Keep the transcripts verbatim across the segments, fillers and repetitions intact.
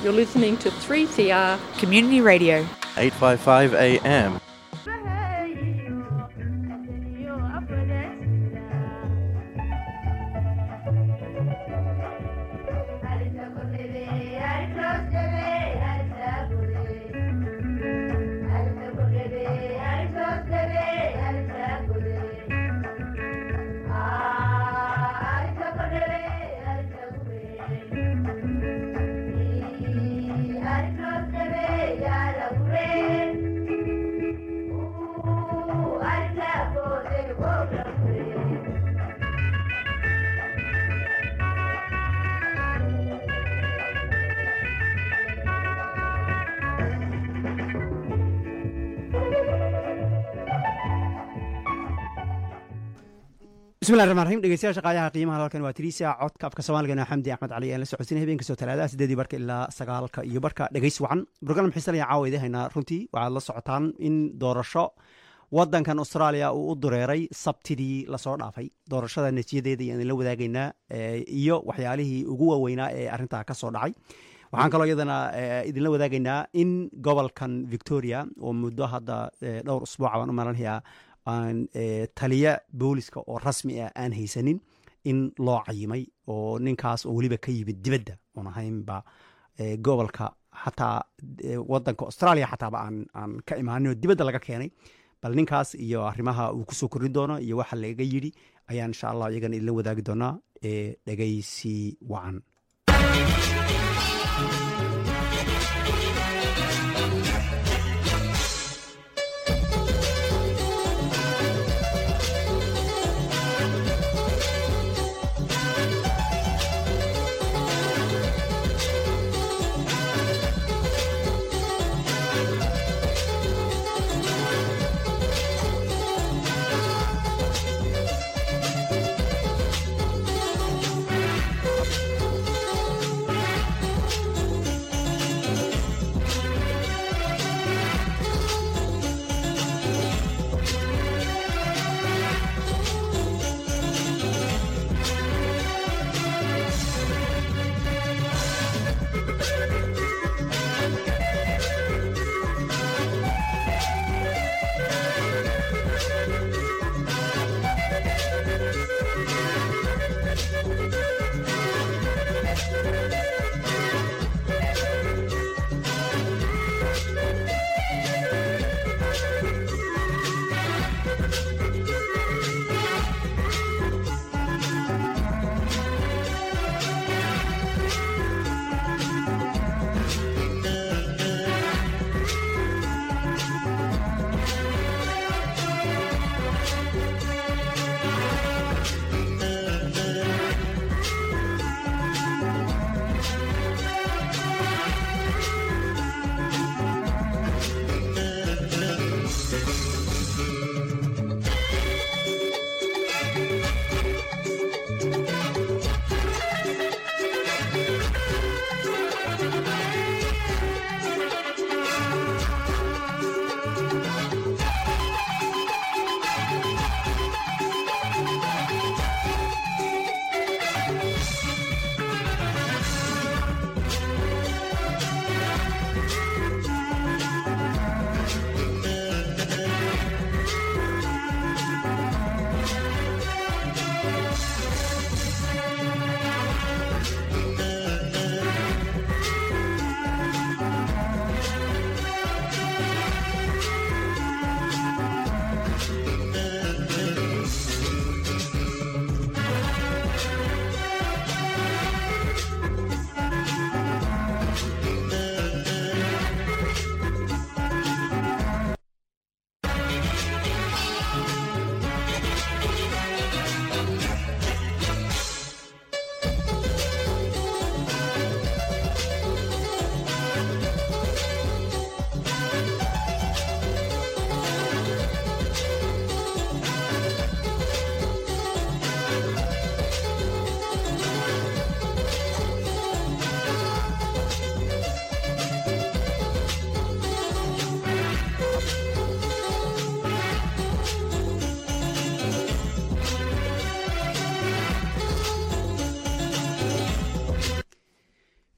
You're listening to three C R Community Radio. eight fifty-five A M. bismillahi raxmaani raxiim dhegeystayaasha qaayaha qiimaha halkan waa tiriisa codka afka Soomaaliga xamdi axmed cali ee la socodsiinay habeenka soo talaadada sideedii barka ilaa sagaalka iyo barka dhageys wacan program xiisanaya caawayda hayna runtii waxaad la socotaan in doorasho wadankan Australia uu u dureeray sabtidii la soo dhaafay doorashada natiijadeeda iyo in la wadaagaynaa iyo waxyaalihii ugu waaweynaa ee arinta ka soo dhacay waxaan kaloo iyadana idinla wadaagaynaa in gobolkan Victoria oo muddo hadda dhowr usbuuc aan u malanayaa aan taliya booliska oo rasmi ah aan haysanin in loo cayimay oo ninkaas oo waliba ka yimid dibadda oo ahaynba gobolka xataa wadanka Australia xataa ba aan aan ka imaanin oo dibadda laga keenay bal ninkaas iyo arrimaha uu ku soo korin doono iyo waxa laga yiri ayaan insha Allah iyagan idin wadaagi doonaa ee dhageysi wacan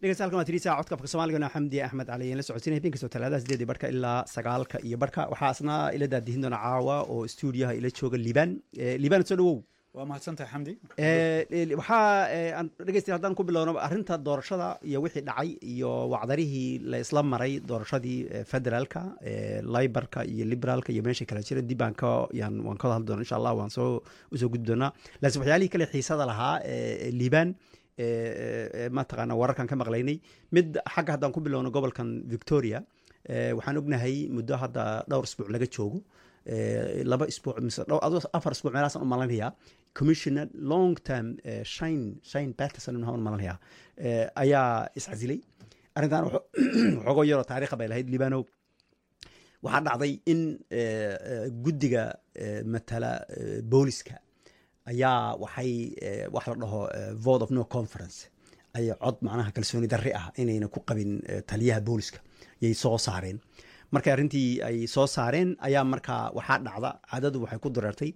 dhegeystayaal kama tirisa codka afka Soomaaliga Xamdi Axmed Cali la socodsiinay habeenka soo talaadaha sideed barka ilaa sagaalka iyo barka waxaa asna ila daadihin doona caawa oo stuudiyaha ila jooga Liban Liban soo dhawow waa mahadsantahay Xamdi ee waxa aan dhegeystayaal haddaan ku bilowno arrinta doorashada iyo wixii dhacay iyo wacdarihii la isla maray doorashadii federaalka ee Labourka iyo Liberalka iyo meesha kala jira dibanka yaan waan ka hadli doonaa insha Allah waan soo soo gudbi doonaa laakiin waxyaalihii kale xiisada lahaa ee Liban ma taqaana wararkan ka maqlaynay mid xagga haddaan ku bilowno gobolkan Victoria waxaan ognahay muddo hadda dhowr isbuuc laga joogo laba isbuuc mise dhowr afar isbuuc meelahaas u malanaya commissioner long term shine shine Patterson inuu u malanaya ayaa isxasilay arrintan wuxuu yaro taariikh bay lahayd Libano waxaa dhacday in guddiga matala booliska ayaa waxay wax la dhaho vote of no conference ay cod macnaha kalsooni darri ah inayna ku qabin taliyaha booliska yay soo saareen marka arrintii ay soo saareen ayaa marka waxaa dhacda cadadu waxay ku dareertay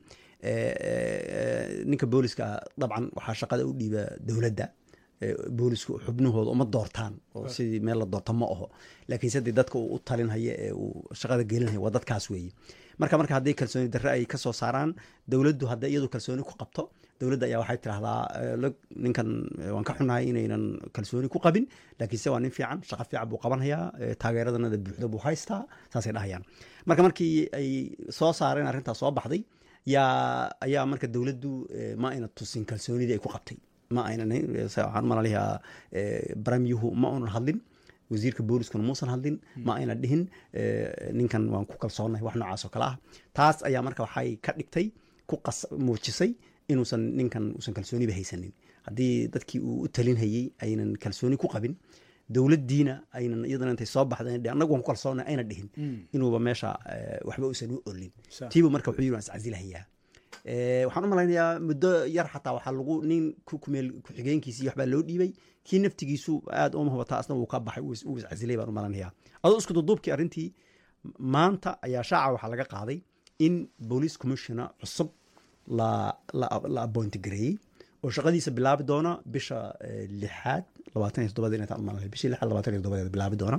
ninka booliska dabcan waxaa shaqada u dhiiba dowladda boolisku xubnahooda uma doortaan oo sidii meel la doorto ma aho laakiin sidii dadka uu u talinhayo ee uu shaqada gelinhayo waa dadkaas weeye marka marka haddii kalsooni darre ay ka soo saaraan dowladdu hadday iyadu kalsooni ku qabto dowladda ayaa waxay tidhahdaa ninkan waan ka xunahay inaynan kalsooni ku qabin laakiinse waa nin fiican shaqo fiican buu qabanhayaa taageeradanada buuxda buu haystaa saasay dhahayaan marka markii ay soo saareen arrintaas soo baxday yaa ayaa marka dowladdu ma ayna tusin kalsoonidii ay ku qabtay ma aynan waxaan malalayaa baramyuhu ma uunan hadlin wasiirka booliskuna muusan hadlin ma ayna dhihin ninkan waan ku kalsoonahay wax noocaas oo kale ah taas ayaa marka waxay ka dhigtay ku muujisay inuusan ninkan uusan kalsooniba haysanin haddii dadkii uu u talinhayey aynan kalsooni ku qabin dowladdiina aynan iyadana intay soo baxdeen annagu waan ku kalsoonay ayna dhihin inuuba meesha waxba uusan u olin tiibu marka wuxuu yiri waan iscasilahayaa waxaan u malaynayaa muddo yar xataa waxaa lagu nin kumeel ku-xigeenkiisii waxbaa loo dhiibay kii naftigiisu aad uma hubataa asna wuu ka baxay uu iscasilay baan u malaynayaa adoo isku duduubkii arrintii maanta ayaa shaaca waxaa laga qaaday in police commissioner cusub la la la appoint gareeyey oo shaqadiisa bilaabi doona bisha lixaad labaatan iyo toddobaad inay tahay malaynayaa bishii lixaad labaatan iyo toddobaad bilaabi doona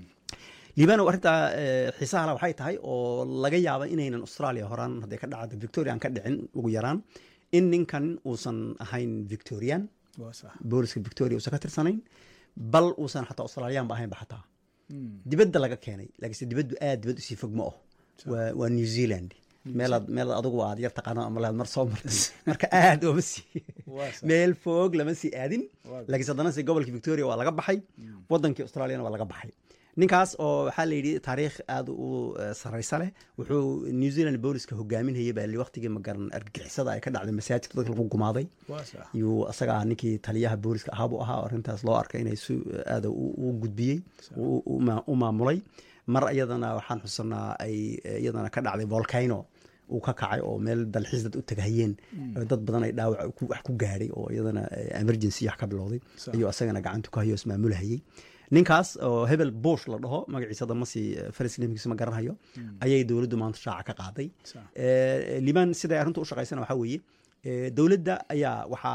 Libano arrinta xiisaha la waxay tahay oo laga yaabo inaynan Australia horaan haday ka dhacdo Victoria aan ka dhicin ugu yaraan in ninkan uusan ahayn Victorian booliska Victoria uusan ka tirsanayn bal uusan xataa Australian ba ahayn ba xataa dibadda laga keenay laakiin dibaddu aad dibad u sii fog ma ah waa waa New Zealand meel meel adigu aad yar taqaan ama la mar soo martay marka aad oo si meel fog lama sii aadin laakiin sadana si gobolka Victoria waa laga baxay wadankii Australia waa laga baxay ninkaas oo waxaa la yidhi taariikh aad u saraysa leh wuxuu New Zealand booliska hogaaminayay baa li waqtigii magaran argagixisada ay ka dhacday masaajidka dadka lagu gumaaday iyo asaga ninkii taliyaha booliska ahaa buu ahaa arrintaas loo arkay inay si aad u gudbiyey u maamulay mar iyadana waxaan xusanaa ay iyadana ka dhacday volcano uu ka kacay oo meel dalxiis dad u tagayeen dad badan ay dhaawac wax ku gaadhay oo iyadana emergency wax ka bilowday iyo asagana gacanta ku hayo ismaamulahayay ninkaas oo Hebel Bush la dhaho magaciisa damasi Faris Limkiisa ma garanayo ayay dawladdu maanta shaaca ka qaaday ee Liban sida ay arrintu u shaqeysana waxa weeye dawladda ayaa waxa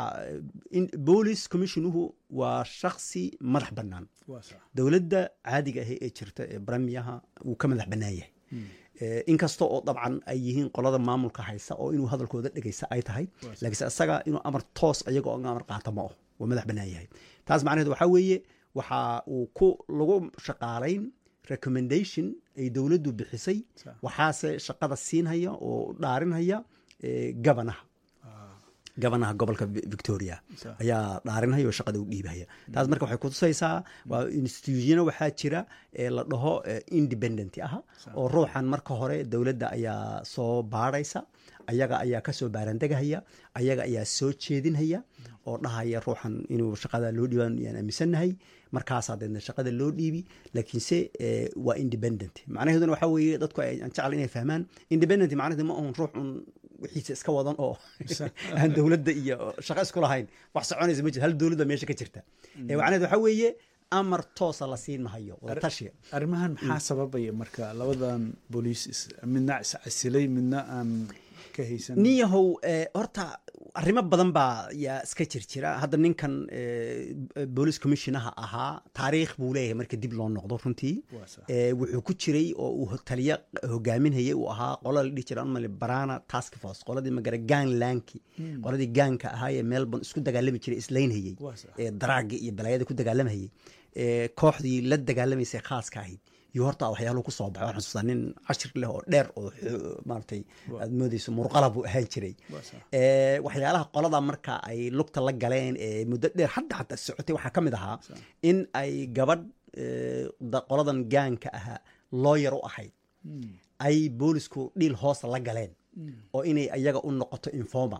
police commissionuhu waa shakhsi madax bannaan dawladda caadiga ah ee jirta ee baramiyaha uu ka madax bannaan yahay inkastoo oo dabcan ay yihiin qolada maamulka haysa oo inuu hadalkooda dhageysa ay tahay laakiin asaga inuu amar toos ayaga oo amar qaata ma ah waa madax bannaan yahay taas macnaheedu waxa weeye waxa uu ku lagu shaqaaleyn recommendation ay dawladdu bixisay waxaase shaqada siinhaya oo dhaarinhaya gabanaha gabanaha gobolka Victoria ayaa dhaarinhaya oo shaqada u dhiibaya taas marka waxay ku tusaysaa waa institution waxa jira ee la dhaho independent ah oo ruuxan marka hore dawladda ayaa soo baaraysa ayaga ayaa ka soo baarandagahaya ayaga ayaa soo jeedinhaya oo dhahaya ruuxan inuu shaqada loo dhiibaan yaan aaminsanahay markaas adeedna shaqada loo dhiibi laakiinse waa independent macnaheedu waxa weeye dadku ay jecel inay fahmaan independent macnaheedu ma ahan ruux un wixiisa iska wadan oo aan dawladda iyo shaqo isku lahayn wax soconaysa ma jiro hal dawladda meesha ka jirta ee macnaheedu waxa weeye amar toos la siin mahayo wada tashi arrimahan maxaa sababaya marka labadan booliis midna is asilay midna aan ka haysan niyahow horta arrimo badan baa yaa iska jir jira hadda ninkan boolice commissionaha ahaa taariikh buu leeyahay marka dib loo noqdo runtii wuxuu ku jiray oo uu taliya hogaaminayay uu ahaa qola la dhihi jiray anmali barana task force qoladii magara ganglandki qoladii gaanka ahaa ee melbourne isku dagaalami jiray islaynhayay ee daraaga iyo balaayada ku dagaalamayay kooxdii la dagaalamaysay khaaska ahayd iyo horta waxyaaluhu ku soo baxay waxaan xasuustaa nin cashir leh oo dheer oo maaragtay aad moodayso murqala buu ahaan jiray waxyaalaha qolada marka ay lugta la galeen ee muddo dheer hadda hadda socotay waxaa ka mid ahaa in ay gabadh qoladan gaanka ahaa lawyer u ahayd ay boolisku dhiil hoosta la galeen oo inay ayaga u noqoto informer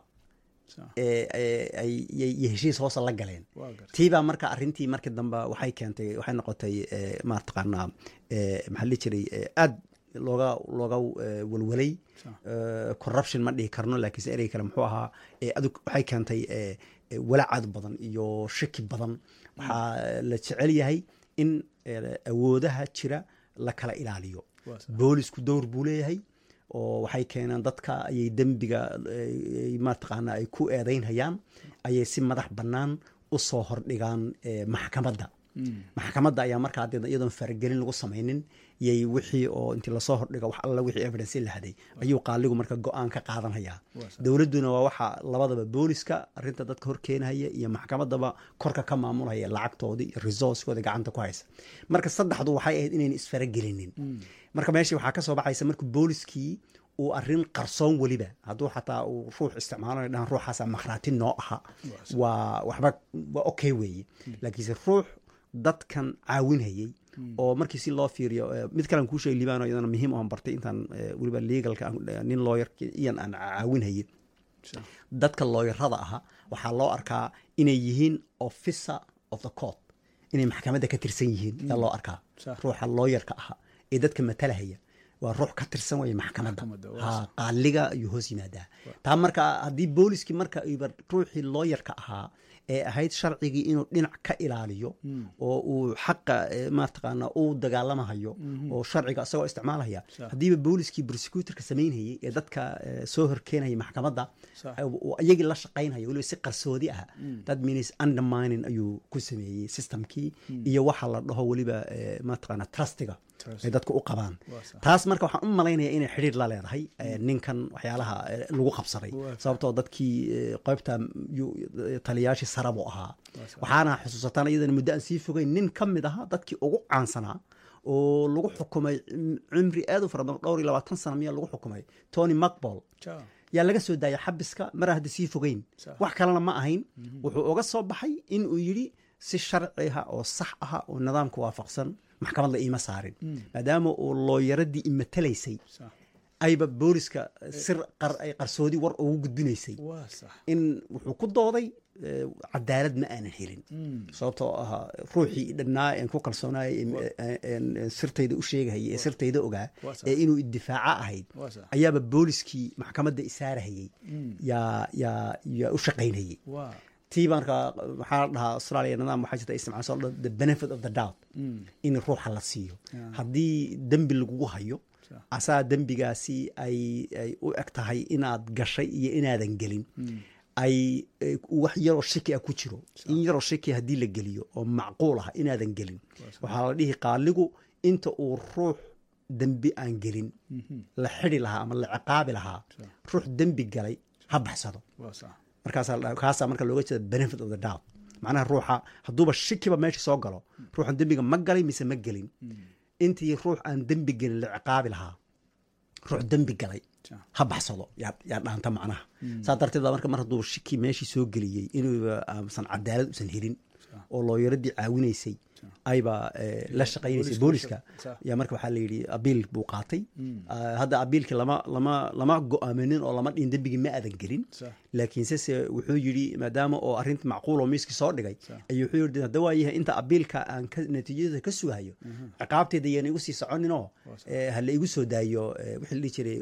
ay heshiis hoosa la galeen tiibaa marka arrintii markii dambe waxay keentay waxay noqotay maataqaanaa maxaa la jiray aad looga looga walwalay corruption ma dhihi karno laakiinse erey kale muxuu ahaa adug waxay keentay walacad badan iyo shaki badan waxaa la jecel yahay in awoodaha jira la kala ilaaliyo boolisku dowr buu leeyahay oo waxay keenaan dadka ayay dembiga maataqaana ay ku eedaynhayaan ayay si madax bannaan u soo hordhigaan maxkamadda maxkamadda ayaa markaa haddeed iyadoon faragelin lagu samaynin yay wixii oo intii lasoo hordhiga wax alla wixii evidence la haday ayuu qaaligu marka go-aan ka qaadanhayaa dowladduna waa waxa labadaba booliska arrinta dadka hor keenahaya iyo maxkamaddaba korka ka maamulhaya lacagtoodii iyo resourcekooda gacanta ku haysa marka saddexdu waxay ahayd inayn isfaragelinin marka meeshii waxaa ka soo baxaysa marka booliskii uu arrin qarsoon weliba hadduu xataa uu ruux isticmaalayo dhahan ruuxaasa makhraati noo aha waa waxba waa okay weeye laakiinse ruux dadkan caawinhayay oo markii si loo fiiriyo mid kalean kuu sheegay libaano iyadana muhiim oan bartay intaan weliba legalka nin lawyer iyan aan caawinhayay dadka lawyerada aha waxaa loo arkaa inay yihiin officer of the court inay maxkamadda ka tirsan yihiin yaa loo arkaa ruuxa lawyerka aha ee dadka matalahaya waa ruux ka tirsan waya maxkamadda ha qaaliga ayuu hoos yimaadaa taa marka haddii booliskii marka iba ruuxii lawyerka ahaa ee ahayd sharcigii inuu dhinac ka ilaaliyo oo uu xaqa maataqaana uu dagaalamahayo oo sharciga isagoo isticmaalaya haddiiba booliskii prosecutorka samaynhayay ee dadka soo horkeenaya maxkamadda iyagii la shaqaynhayo weliba si qarsoodi ah that means undermining ayuu ku sameeyey systemkii iyo waxa la dhaho weliba maataqaana trustiga ay dadku u qabaan taas marka waxaan u malaynaya inay xidhiir la leedahay ninkan waxyaalaha lagu qabsaday sababtoo dadkii qaybta taliyaashii sarabu ahaa waxaana xusuusataan iyadana muddo aan sii fogeyn nin ka mid ahaa dadkii ugu caansanaa oo lagu xukumay cimri aad u fara badan dhowr iyo labaatan sana miyaa lagu xukumay Tony Macball yaa laga soo daayay xabiska mar hadda sii fogeyn wax kalena ma ahayn wuxuu uga soo baxay in uu yidhi si sharci ah oo sax ah oo nidaamka waafaqsan maxkamad la iima saarin maadaama uu looyaradii imatalaysay ayba booliska sir ay qarsoodi war ugu gudbinaysay in wuxuu ku dooday cadaalad ma aanan helin sababtoo ahaa ruuxii dhannaa aan ku kalsoonaayay sirtayda u sheegahayay ee sirtayda ogaa ee inuu iddifaaca ahayd ayaaba booliskii maxkamadda isaarahayay yaa yaa yaa u shaqaynhayay tii marka waxaa la dhahaa australia nidaam waxaa jirta isticmaasho the benefit of the doubt in ruuxa la siiyo haddii dembi lagugu hayo asaa dembigaasi ay ay u eg tahay inaad gashay iyo inaadan gelin ay wax yaroo shaki ah ku jiro in yaroo shaki haddii la geliyo oo macquul ah inaadan gelin waxaa la dhihi qaaligu inta uu ruux dembi aan gelin la xidi lahaa ama la ciqaabi lahaa ruux dembi galay ha baxsado markaasaa kaasaa marka looga jeeda benefit of the doubt macnaha ruuxa hadduuba shikiba meesha soo galo ruuxan dembiga ma galay mise ma gelin intii ruux aan dembi gelin la ciqaabi lahaa ruux dembi galay ha baxsado yaa dhaanta macnaha saa darteed baa marka mar hadduu shiki meeshii soo geliyey inuuba aasan cadaalad usan helin oo looyaradii caawinaysay ayba la shaqaynaysay booliska yaa marka waxaa la yidhi abiil buu qaatay hadda abiilkii lama lama lama go-aaminin oo lama dhihin dembigii ma aadan gelin laakiinse se wuxuu yidhi maadaama oo arrinta macquul oo miiskii soo dhigay ayuu wuxuu yidhi hadda waa yahay inta abiilka aan natiijada ka sugayo ciqaabteeda yaan igu sii soconinoo hala igu soo daayo wixii la dhihi jiray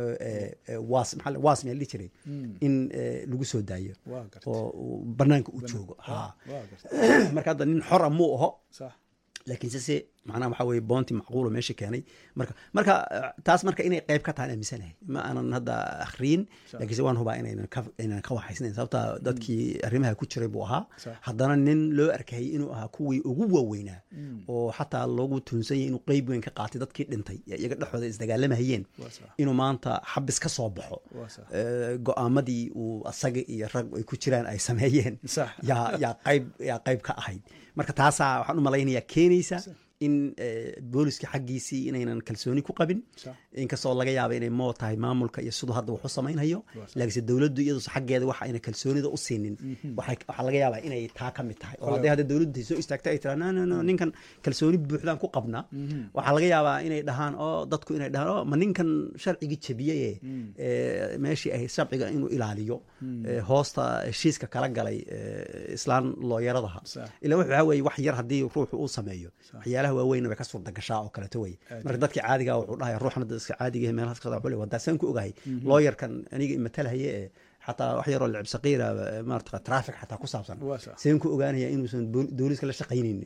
waas maxaa waas miyaa la dhihi jiray in lagu soo daayo oo banaanka u joogo ha marka hadda nin xor ah muu aho laakiinse se macnaha waxa weeye boonti macquula meesha keenay marka marka taas marka inay qayb ka tahay aaminsanahay ma aanan hadda akhriin laakiinse waan hubaa inaynan ka inaynan ka waxaysnayn sababta dadkii arrimaha ku jiray buu ahaa haddana nin loo arkayay inuu ahaa kuwii ugu waaweynaa oo xataa loogu tuunsanyay inuu qeyb weyn ka qaatay dadkii dhintay iyaga dhexdooda isdagaalamahayeen inuu maanta xabis ka soo baxo go-aamadii uu asaga iyo rag ay ku jiraan ay sameeyeen yaa yaa qayb yaa qayb ka ahayd marka taasaa waxaan u malaynayaa keenaysa in booliska xaggiisii inaynan kalsooni ku qabin inkastoo laga yaaba inay moo tahay maamulka iyo siduu hadda wax u samaynhayo laakiinse dowladdu iyadu xaggeeda waxa ayna kalsoonida u siinin waxaa laga yaabaa inay taa ka mid tahay oo hadday hadda dowladdu soo istaagta ay tiraa no no no ninkan kalsooni buuxdaan ku qabnaa waxaa laga yaabaa inay dhahaan oo dadku inay dhahaan oo ma ninkan sharcigii jabiyey ee meeshii ay sharciga inuu ilaaliyo hoosta heshiiska kala galay islaan looyaradaha ilaa waxa weeye wax yar haddii ruuxu uu sameeyo waxyaalaha waaweyn way ka suurta gashaa oo kaleeto wey marka dadkii caadiga wuxuu dhahay ruuxna dadka caadiga meelahaas ka soo wada saan ku ogahay lawyer-kan aniga imatalahaye ee xataa wax yar oo lacib saqiira maarta traffic xataa ku saabsan saan ku ogaanaya inuusan booliska la shaqaynin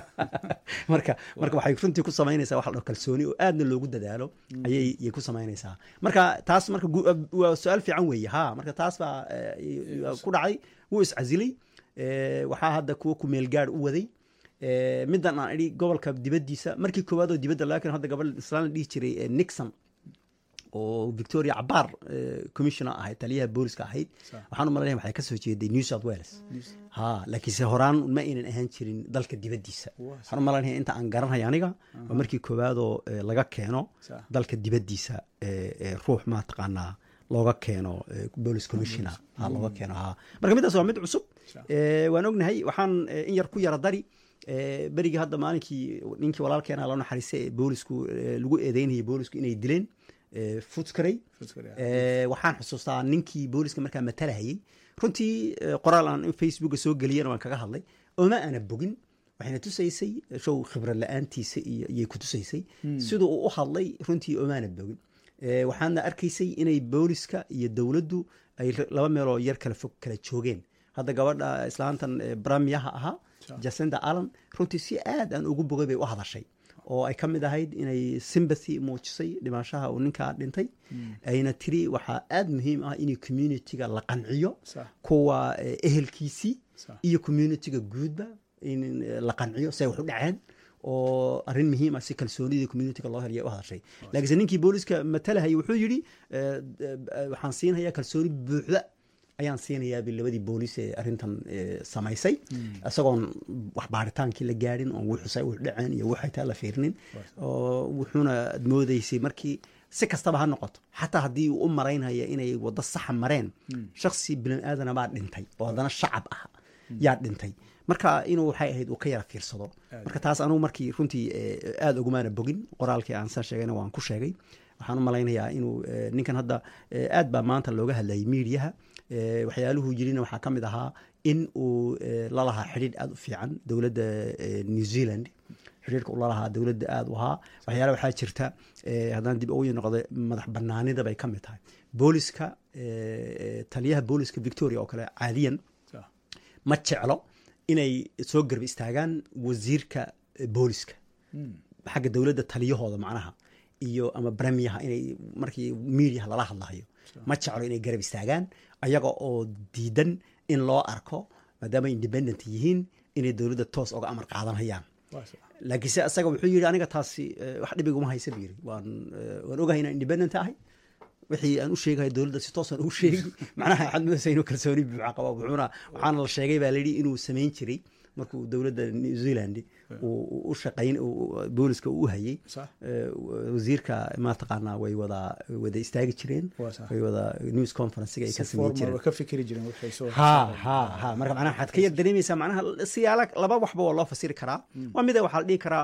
marka marka waxay runtii ku samaynaysaa wax la kalsooni oo aadna loogu dadaalo ayay ay ku samaynaysaa marka taas marka waa su'aal fiican weeye ha marka taas baa ku dhacay wuu iscasilay waxaa hadda kuwa ku meel gaar u waday middan aan idhi gobolka dibaddiisa markii koowaad oo dibadda laakiin hadda gabadh islaan la dhihi jiray Nixon oo Victoria Cabaar commissioner ahayd taliyaha booliska ahayd waxaan u malaynayaa waxay ka soo jeeday New South Wales ha laakiin se horaan ma aynan ahaan jirin dalka dibaddiisa waxaan u malaynayaa inta aan garanayo aniga waa markii koowaad oo laga keeno dalka dibaddiisa ruux ma taqaanaa looga keeno police commissioner ha looga keeno ha marka midaas waa mid cusub waan ognahay waxaan in yar ku yara dari berigii hadda maalinkii ninkii walaalkeena loo naxariistay ee boolisku lagu eedeynayay boolisku inay dileen Footscray waxaan xusuustaa ninkii booliska markaa matalahayay runtii qoraal aan Facebook soo geliyeen waan kaga hadlay oo ma ana bogin waxayna tusaysay show khibrad la'aantiisa iyo ku tusaysay sidoo uu u hadlay runtii oo ma ana bogin waxaana arkaysay inay booliska iyo dawladdu ay laba meel oo yar kala fog kala joogeen hadda gabadha islaantan bramiyaha ahaa Jacinda Allen runtii si aad aan ugu bogay bay u hadashay oo ay ka mid ahayd inay sympathy muujisay dhimashaha uu ninkaa dhintay ayna tiri waxaa aad muhiim ah in community-ga la qanciyo kuwa ehelkiisii iyo community-ga guudba in la qanciyo say wax u dhaceen oo arrin muhiim ah si kalsoonida community-ga loo heliyo u hadashay laakiin ninkii booliska matalahay wuxuu yiri waxaan siinayaa kalsooni buuxda ayaan siinayaa bilabadii boolis ee arrintan samaysay isagoon wax baaritaankii la gaadhin oo wuxuusay u dhaceen iyo waxay taa la fiirnin oo wuxuuna moodaysay markii si kastaba ha noqoto xataa haddii uu u maraynaya inay waddo saxa mareen shakhsi bilan aadana baa dhintay oo haddana shacab ah yaa dhintay marka inuu waxay ahayd uu ka yara fiirsado marka taas anugu markii runtii aada ugumaana bogin qoraalkii aan saa sheegayna waan ku sheegay waxaan u malaynayaa inuu ninkan hadda aad baa maanta looga hadlayay miidiyaha waxyaaluhu jirina waxaa ka mid ahaa in uu lalahaa xidhiidh aada u fiican dowladda New Zealand xidhiidhka uu lalahaa dowladda aada u ahaa waxyaala waxaa jirta haddaan dib ugu noqdo madax banaanida bay ka mid tahay booliska taliyaha booliska Victoria oo kale caadiyan ma jeclo inay soo garb istaagaan wasiirka booliska xagga dowladda taliyahooda macnaha iyo ama bramiyaha inay markii miidiyaha lala hadlayo ma jeclo inay garab istaagaan ayaga oo diidan in loo arko maadaama independent yihiin inay dowladda toos uga amar qaadanayaan laakiinse asaga wuxuu yidhi aniga taasi wax dhibiguma haysa buu yidhi waan waan ogahay inaan independent ahay wixii aan u sheegahay dowladda si toos aan ugu sheegi macnaha waxaad moodaysaa inuu kalsooni buuxa qabo wuxuuna waxaana la sheegay baa layidhi inuu samayn jiray markuu dowladda New Zealand uu u shaqayn booliska u hayay wasiirka ma taqaanaa way wada wada istaagi jireen way wada news conference ay ka sameeyeen jireen ka fikiri jireen waxay soo ha ha ha marka macnaha waxaad ka yar dareemaysaa macnaha siyaala laba waxba waa loo fasiri karaa waa mid waxa la dhihi karaa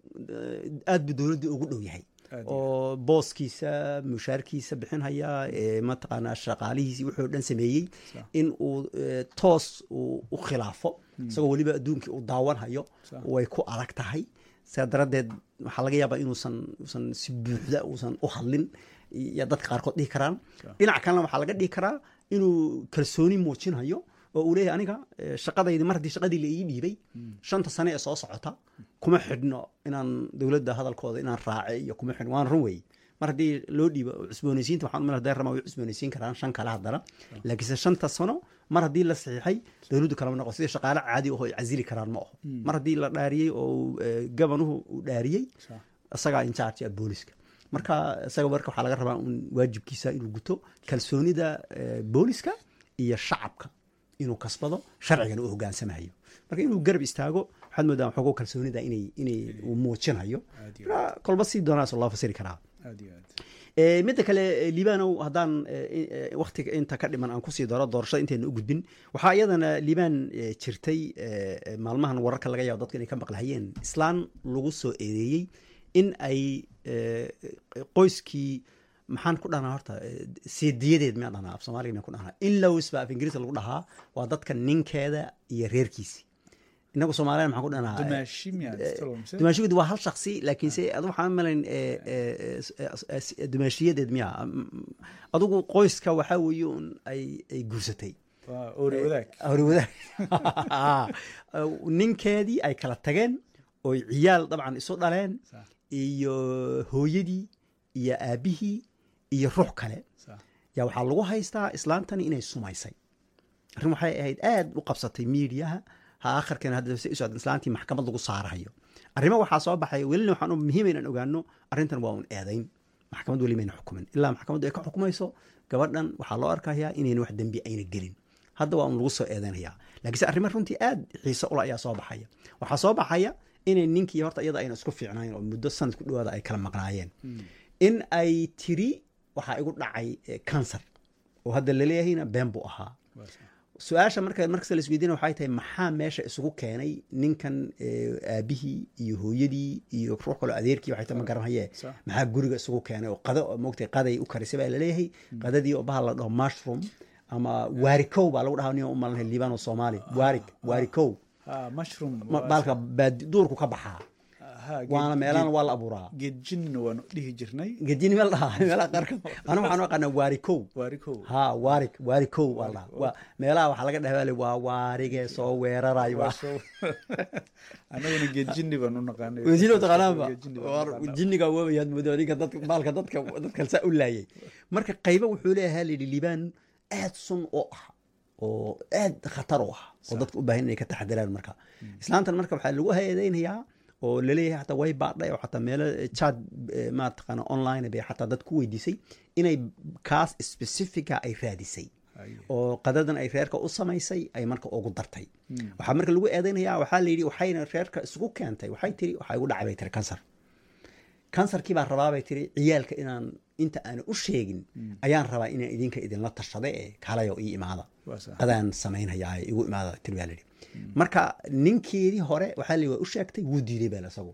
aad bu dowladda ugu dhow yahay oo booskiisa mushaarkiisa bixinaya ma taqaanaa shaqaalihiisii wuxuu dhan sameeyey in uu toos u khilaafo isagoo weliba adduunkii uu daawanhayo way ku adag tahay sidaa daradeed waxaa laga yaabaa inuusan usan si buuxda uusan u hadlin iyo dadka qaarkood dhihi karaan dhinac kalena waxaa laga dhihi karaa inuu kalsooni muujinhayo oo uu leeyahay aniga shaqadaydi mar haddii shaqadii la ii dhiibay shanta sane ee soo socota kuma xidhno inaan dowladda hadalkooda inaan raace iyo kuma xidhno waan run weeye mar haddii loo dhiibo cusboonaysiinta waxaan umaleeyaa deerrama way cusboonaysiin karaan shan kale haddana laakiinse shanta sano mar haddii la saxiixay dowladdu kalama noqo sidii shaqaale caadi oo ay casili karaan ma aho mar haddii la dhaariyey oo gabanuhu uu dhaariyey isagaa in charge ah booliska marka isaga marka waxaa laga rabaa un waajibkiisa inuu guto kalsoonida booliska iyo shacabka inuu kasbado sharcigana u hogaansamayo marka inuu garab istaago waxaad moodaa xoogoo kalsoonida inay inay uu muujinayo kolba sii doonaasoo loo fasiri karaa midda kale liibanow haddaan waktiga inta ka dhiman aan kusii daro doorashada intayna u gudbin waxaa iyadana liibaan jirtay maalmahan wararka laga yaabo dadka inay ka maqlahayeen islaan lagu soo eedeeyey in ay qoyskii maxaan ku dhahnaa horta seediyadeed miyaa dhahnaa af soomaaliga ku dhahnaa in lows baa af ingiriiska lagu dhahaa waa dadka ninkeeda iyo reerkiisi inagu soomaaliyana maxaan ku dhahnaa dumaashigoodu waa hal shaksi laakiinse adu waxaan malayn dumaashiyadeed miyaa adugu qoyska waxaa weeye un ay ay guursatay ori wadaag ori wadaag ninkeedii ay kala tageen oy ciyaal dabcan isu dhaleen iyo hooyadii iyo aabihii iyo ruux kale yaa waxaa lagu haystaa islaantani inay sumaysay arrin waxay ahayd aad u qabsatay miidiyaha ha akharkeena hadda si usocda islaantii maxkamad lagu saarahayo arrimo waxaa soo baxay welina waxaan u muhiim inaan ogaano arrintan waa un eedayn maxkamad weli mayna xukumin ilaa maxkamaddu ay ka xukumayso gabadhan waxaa loo arkayaa inayna wax dembi ayna gelin hadda waa un lagu soo eedaynayaa laakiinse arrimo runtii aad xiiso ula ayaa soo baxaya waxaa soo baxaya inay ninkii horta iyada ayna isku fiicnayn oo muddo sanad ku dhawaada ay kala maqnaayeen in ay tiri waxaa igu dhacay cancer oo hadda laleeyahayna been buu ahaa su-aasha marka markasta la isweydiina waxay tahay maxaa meesha isugu keenay ninkan aabihii iyo hooyadii iyo ruux kaloo adeerkii waxay tahay ma garanhayee maxaa guriga isugu keenay oo qado moogtay qaday u karisay baa laleeyahay qadadii oo bahal la dhaho mushroom ama waarikow baa lagu dhahaa nin u malanhay liibaan oo soomaali waarig waarikow baalka duurku ka baxaa waana meelana waa la abuuraa geedjinna waanu dhihi jirnay geedjin meel dhahaa meelaha qaarka anu waxaan u aqaanaa waarikow waarikow ha waarig waarikow waa la dhahaa meelaha waxaa laga dhahaale waa waarige soo weerarayo anaguna geedjinni baan u naqaanay geedjinni u taqaanaanba jinniga waabayaad moodo adinka dadka baalka dadka dadka saa u laayay marka qaybo wuxuu leeyahay layidhi liibaan aad sun oo ah oo aad khatar u ah oo dadka u baahan inay ka taxadiraan marka islaantan marka waxaa lagu hayadaynayaa oo laleeyahay xataa way baadhay oo xataa meelo chat maataqaana online bay xataa dad ku weydiisay inay kaas specifica ay raadisay oo qadadan ay reerka u samaysay ay marka ugu dartay waxaa marka lagu eedaynayaa waxaa la yidhi waxayna reerka isugu keentay waxay tiri waxaa igu dhacay bay tiri kansar kansarkii baan rabaa bay tiri ciyaalka inaan inta aana u sheegin ayaan rabaa inaan idinka idinla tashada ee kalayo ii imaada qadaan samaynhayaa igu imaada tiri baa la yidhi marka ninkeedii hore waxaa la u sheegtay wuu diiday baa isagu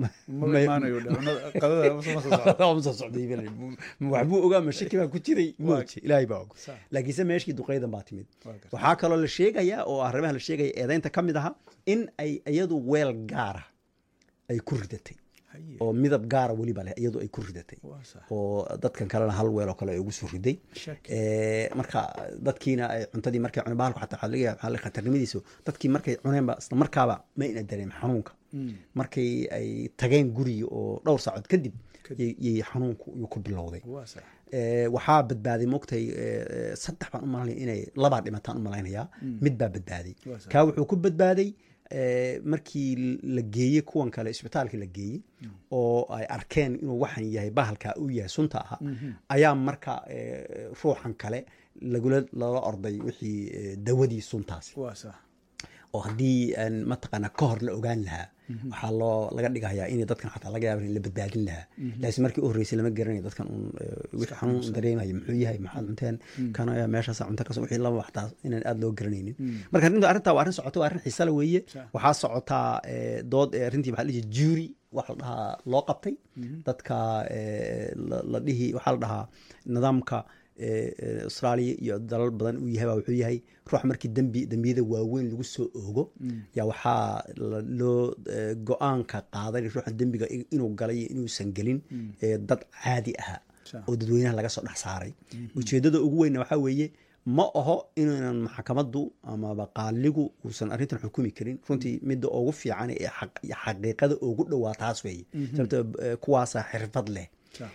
waxbuu ogaa mashaki baa ku jiray mooje ilaahay baa og laakiinse meeshkii duqeydan baa timid waxaa kaloo la sheegayaa oo arrimaha la sheegaya eedaynta ka mid aha in ay iyadu weel gaara ay ku ridatay oo midab gaara weliba leh iyadu ay ku ridatay oo dadkan kalena hal weel oo kale ay ugu soo riday marka dadkiina ay cuntadii markay cuneen bahalku xataa waxaa laga yaabaa khatarnimadiisu dadkii markay cuneenba isla markaaba ma ina dareem xanuunka markay ay tageen guriga oo dhowr saacood kadib yay xanuunku yuu ku bilowday waxaa badbaaday moogtay saddex baan u malaynaya inay labaa dhimataan u malaynayaa mid baa badbaaday kaa wuxuu ku badbaaday markii la geeyey kuwan kale isbitaalkii la geeyey oo ay arkeen inuu waxan yahay bahalka uu yahay sunta aha ayaa marka ruuxan kale lagula lala orday wixii dawadii suntaasi oo haddii aan mataqaana ka hor la ogaan lahaa waxaa loo laga dhigayaa in dadkan xataa laga yaaba in la badbaadin lahaa laakiin markii u horreysay lama garanayo dadkan un wixii xanuun dareemayo muxuu yahay maxaad cunteen kana meeshaas cunta kasoo wixii laba waxtaa inaan aada loo garanaynin marka arrinta arrintaa waa arrin socoto waa arrin xiisa la weeye waxaa socotaa dood arrintii maxaa la dhihi juuri waxa la dhahaa loo qabtay dadka la dhihi waxaa la dhahaa nidaamka australia iyo dalal badan uu yahay baa wuxuu yahay ruux markii dembi dembiyada waaweyn lagu soo oogo yaa waxaa loo go-aanka qaaday ruuxa dembiga inuu galay iyo inuusan gelin dad caadi ahaa oo dadweynaha laga soo dhex saaray ujeeddada ugu weynna waxaa weeye ma aho inaynan maxkamaddu amaba qaaligu uusan arrintan xukumi karin runtii midda ugu fiican ee xaqiiqada ugu dhowaa taas weeye sababto kuwaasa xirfad leh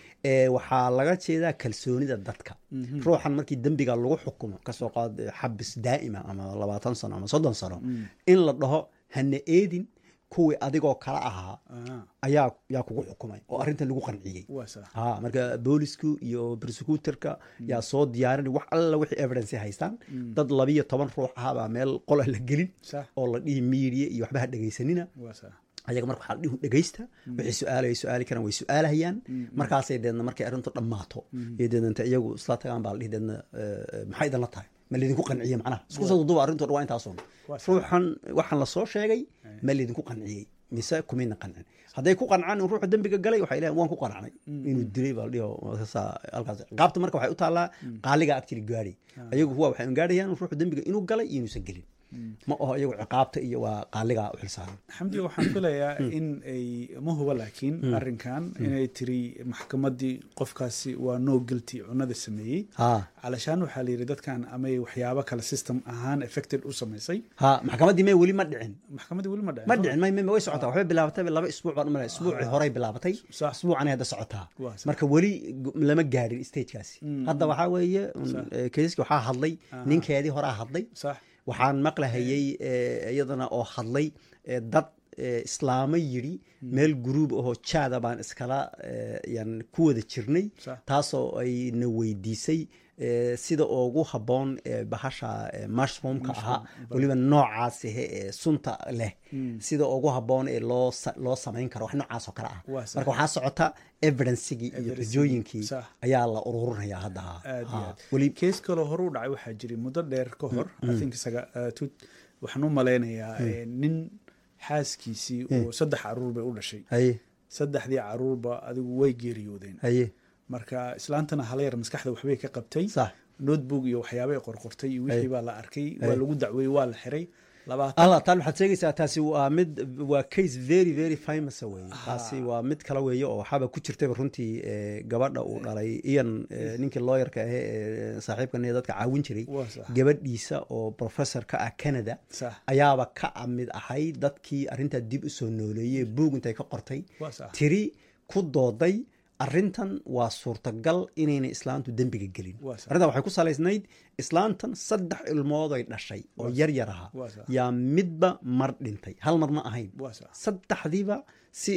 waxaa laga jeedaa kalsoonida dadka ruuxan markii dembiga lagu xukumo kasoo qaad xabis daa'ima ama labaatan sano ama soddon sano in la dhaho hana eedin kuwii adigoo kala ahaa ayaa yaa kugu xukumay oo arrintan lagu qanciyey ha marka boolisku iyo prosecutorka yaa soo diyaarin wax alla wixii evidence haystaan dad labiyo toban ruux ahaabaa meel qola la gelin oo la dhihi media iyo waxba ha dhegaysanina ayaga marka waxaa la dhihi dhegaysta wixii su-aalay su-aali karaan way su-aalahayaan markaasay deedna markay arrintu dhammaato iyo deedna inta iyagu isla tagaan baa la dhihi deedna maxay idinla tahay ma laydinku qanciyey macnaha isku soo duuba arrintu dhan waa intaasun ruuxan waxaan la soo sheegay ma laydinku qanciyey mise kumayna qancin hadday ku qancaan in ruuxa dembiga galay waxay leeyahay waan ku qancnay inuu dilay baa la dhihi halkaas qaabta marka waxay u taallaa qaaliga actually gaadhay ayagu huwa waxay gaadhayaan ruuxa dembiga inuu galay iyo inuusan gelin ma aho iyagu ciqaabta iyo waa qaaliga u xilsaaran xamdi waxaan filayaa in ay ma huba laakiin arrinkan inay tiri maxkamaddii qofkaasi waa no guilty cunada sameeyey calashaan waxaa la yidhi dadkan amay waxyaabo kale system ahaan affected u samaysay ha maxkamaddii may weli ma dhicin maxkamaddii weli ma dhicin ma dhicin may may way socotaa waxay bilaabatay laba isbuuc baan umaleeyaa isbuucii horey bilaabatay isbuucana hadda socotaa marka weli lama gaadhin stagekaasi hadda waxaa weeye keiski waxaa hadlay ninkeedii horaa hadlay waxaan maqlahayey iyadana oo hadlay dad islaamo yidhi meel guruub ahoo jaada baan iskala yan ku wada jirnay taasoo ayna weydiisay sida ugu habboon bahasha mushroomka ahaa weliba noocaas ahe ee sunta leh sida ugu habboon ee loo loo samayn karo wax noocaas oo kale ah marka waxaa socota evidencigii iyo rajooyinkii ayaa la ururinaya hadda weli kees kaloo hore u dhacay waxaa jiray muddo dheer ka hor i think isaga waxaan u malaynayaa nin xaaskiisii oo saddex caruur bay u dhashay saddexdii caruurba adigu way geeriyoodeen marka islaantana halayar maskaxda waxbay ka qabtay notebook iyo waxyaabay qorqortay iyo wixii baa la arkay waa lagu dacweeyey waa la xiray alla taan waxaad sheegaysaa taasi waa mid waa case very very famous weeye taasi waa mid kala weeye oo waxaaba ku jirtayba runtii gabadha uu dhalay iyan ninkii lawyerka ahe ee saaxiibkan ee dadka caawin jiray gabadhiisa oo professor ka ah Canada ayaaba ka mid ahay dadkii arrinta dib u soo nooleeyay buug intay ka qortay tiri ku dooday arrintan waa suurtagal inayna islaantu dembiga gelin arrintan waxay ku salaysnayd islaantan saddex ilmood ay dhashay oo yar yar ahaa yaa midba mar dhintay hal mar ma ahayn saddexdiiba si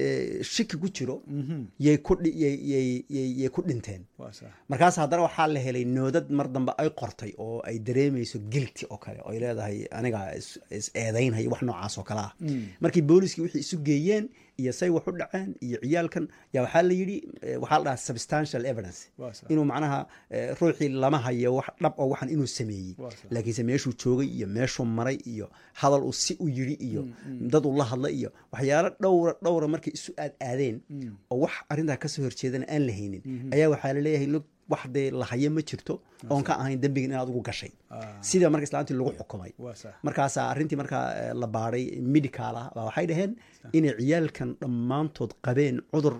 shiki ku jiro yay ku yay ku dhinteen markaas haddana waxaa la helay noodad mar dambe ay qortay oo ay dareemayso guilty oo kale oo ay leedahay aniga is eedaynhayo wax noocaas oo kale ah markii booliskii wixii isu geeyeen iyo say wax u dhaceen iyo ciyaalkan yaa waxaa la yidhi waxaa la dhahaa substantial evidence inuu macnaha ruuxii lama hayo wax dhab oo waxan inuu sameeyey laakiinse meeshuu joogay iyo meeshuu maray iyo hadal uu si u yidhi iyo dad uu la hadla iyo waxyaalo dhowra dhowra markay isu aad aadeen oo wax arrintaa kasoo horjeedana aan la haynin ayaa waxaa la leeyahay wax dee lahaye ma jirto oon ka ahayn dembigan inaad ugu gashay sida marka islaantii lagu xukumay markaasaa arrintii markaa la baadhay medical ah baa waxay dhaheen inay ciyaalkan dhammaantood qabeen cudur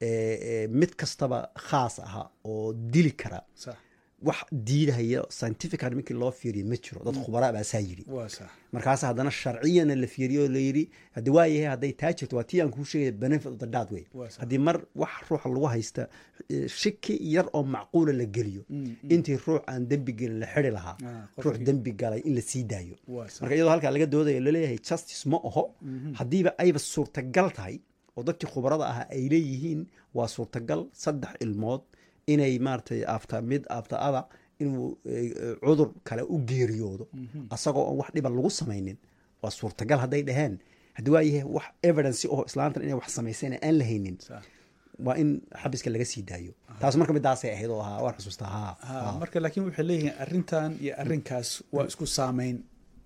mid kastaba khaas aha oo dili kara wax diidahaya scientifican markii loo fiiriyo ma jiro dad khubaraa baa saa yidhi markaas haddana sharciyana la fiiriyo oo la yidhi haddi waa yahay hadday taa jirto waa tii aan kuu sheegaya benefit of the doubt wey haddii mar wax ruuxa lagu haysta shiki yar oo macquula la geliyo intii ruux aan dembi gelin la xiri lahaa ruux dembi galay in la sii daayo marka iyadoo halkaa laga doodayo laleeyahay justice ma aho haddiiba ayba suurtagal tahay oo dadkii khubarada ahaa ay leeyihiin waa suurtagal saddex ilmood inay maaragtay afta mid afta ada inuu cudur kale u geeriyoodo asagoo aan wax dhiba lagu samaynin waa suurtagal hadday dhaheen haddii waa yahay wax evidence oo islaantan inay wax samaysayna aan la haynin waa in xabiska laga sii daayo taas marka midaasay ahayd oo ahaa waan xusuustaa ha marka laakiin waxay leeyihiin arrintan iyo arrinkaas waa isku saameyn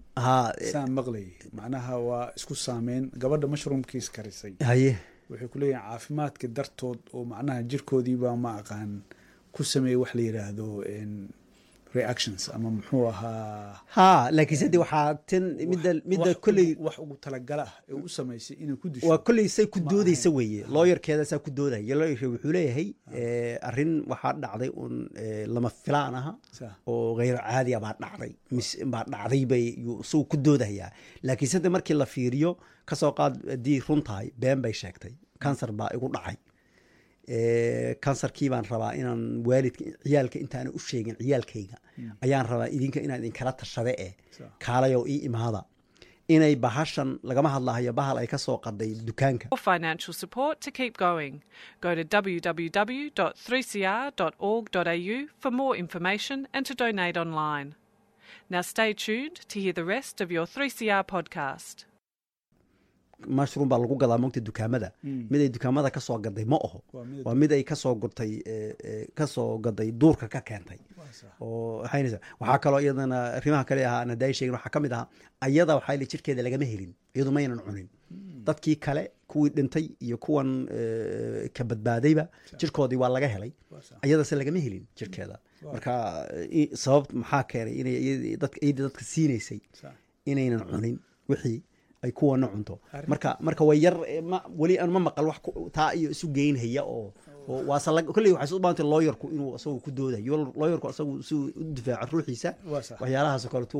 saan maqlayay macnaha waa isku saameyn gabadha mushroomkiis karisay haye waxay ku leeyihiin caafimaadka dartood oo macnaha jirkoodiibaa ma aqaan ku sameeyey wax la yidhaahdo reactions ama muxuu ahaa ha laakiin sidii waxaa tan midda midda kulli wax ugu talagala ee u sameysay inuu ku disho waa kulli say ku doodaysa weeye lawyer-keeda saa ku doodaya lawyer wuxuu leeyahay arrin waxaa dhacday un lama filaan aha oo غير caadi ah baa dhacday mis baa dhacday bay soo ku doodayaa laakiin sidii markii la fiiriyo ka soo qaad dii runtahay been bay sheegtay cancer baa igu dhacay ee kansarkii baan rabaa inaan waalidka ciyaalka intaan u sheegin ciyaalkayga ayaan rabaa idinka inaan idin kala tashade ee kaalayo ii imaada inay bahashan lagama hadlahayo bahal ay ka soo qaday dukaanka. For financial support to keep going, go to w w w dot three c r dot org dot a u for more information and to donate online. Now stay tuned to hear the rest of your three C R podcast. mushroom baa lagu gadaa moogta dukaamada mid ay dukaamada ka soo gaday ma aho waa mid ay ka soo gurtay ka soo gaday duurka ka keentay oo waxayna waxa kale iyadana rimaha kale ah ana day sheegin waxa kamid ah ayada waxa ay jirkeeda lagama helin iyadu ma aynan cunin dadkii kale kuwii dhintay iyo kuwan ka badbaadayba jirkoodii waa laga helay ayada se lagama helin jirkeeda marka sabab maxaa keenay inay dadka ay dadka siinaysay inaynan cunin wixii ay kuwana cunto marka marka way yar wali aan ma maqal wax taa iyo isu geynaya oo waasal kulli waxa soo baantay lawyer-ku inuu asagu ku doodayo lawyer-ku asagu si u difaaco ruuxiisa waxyaalahaas kale tuu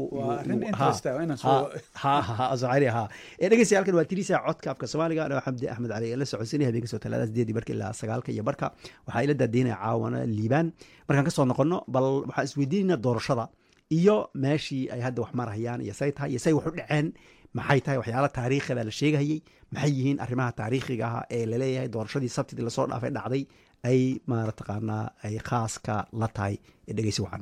ha ha azari ha ee dhageysi halkan waa tirisa codka afka Soomaaliga ana Xamdi Axmed Cali la socodsiinay habeenka soo talaadaas deedii barkii ilaa sagaalka iyo barka waxa ila daadinay caawana liibaan markaan ka soo noqono bal waxa isweydiinayna doorashada iyo meeshii ay hadda wax marayaan iyo say tahay iyo say wax u dhaceen maxay tahay waxyaalo taariikhi ah la sheegayay maxay yihiin arrimaha taariikhiga ah ee la leeyahay doorashadii sabtidii la soo dhaafay dhacday ay maartaqaana ay khaaska la tahay dhageysi wacan.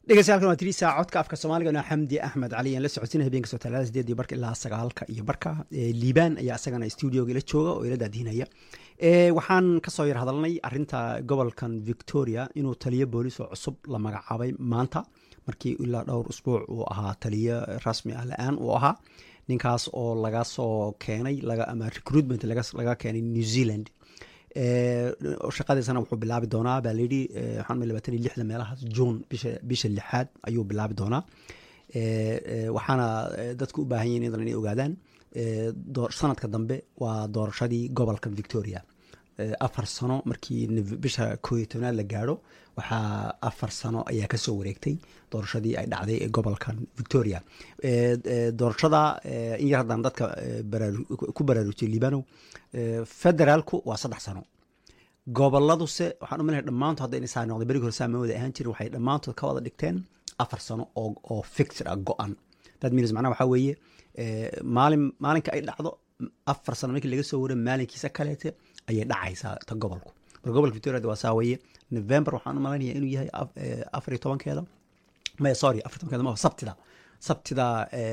dhegeystayaal waa tirisa codka afka Soomaaliga Xamdi Axmed Cali aan la socodsiinay habeenka soo talaada sideed barka ilaa sagaalka iyo barka Liibaan ayaa asagana studio-ga ila jooga oo ila daadinaya ee waxaan ka soo yar hadalnay arinta gobolkan Victoria inuu taliye boolis oo cusub la magacaabay maanta markii ilaa dhowr usbuuc uu ahaa taliye rasmi ah la'aan uu ahaa ninkaas oo laga soo keenay laga ama recruitment laga laga keenay New Zealand ee shaqadiisana wuxuu bilaabi doonaa baalidi waxaan ma labaatan iyo lix meelaha June bisha bisha lixaad ayuu bilaabi doonaa ee waxaana dadku u baahan yihiin inay ogaadaan ee door sanadka dambe waa doorashadii gobolka Victoria afar sano markii bisha koob iyo tobnaad la gaaro waxaa afar sano ayaa ka soo wareegtay doorashadii ay dhacday ee gobolkan Victoria ee doorashada in yar hadan dadka ku baraarujiyay Liibano federaalku waa saddex sano goboladu se waxaan u maleeyahay dhamaantood hadda inay saan noqday bariga hore saamooda ahaan jiray waxay dhamaantood ka wada dhigteen afar sano oo oo fixed ah go'an that means macnaha waxa weeye maalin maalinka ay dhacdo afar sano markii laga soo wareey maalinkiisa kaleete ayay dhacaysaa ta gobolku marka gobolka Victoria waa saawaye November waxaan u maleynayaa inuu yahay afar iyo tobankeeda ma sorry afar iyo tobankeeda ma sabtida sabtida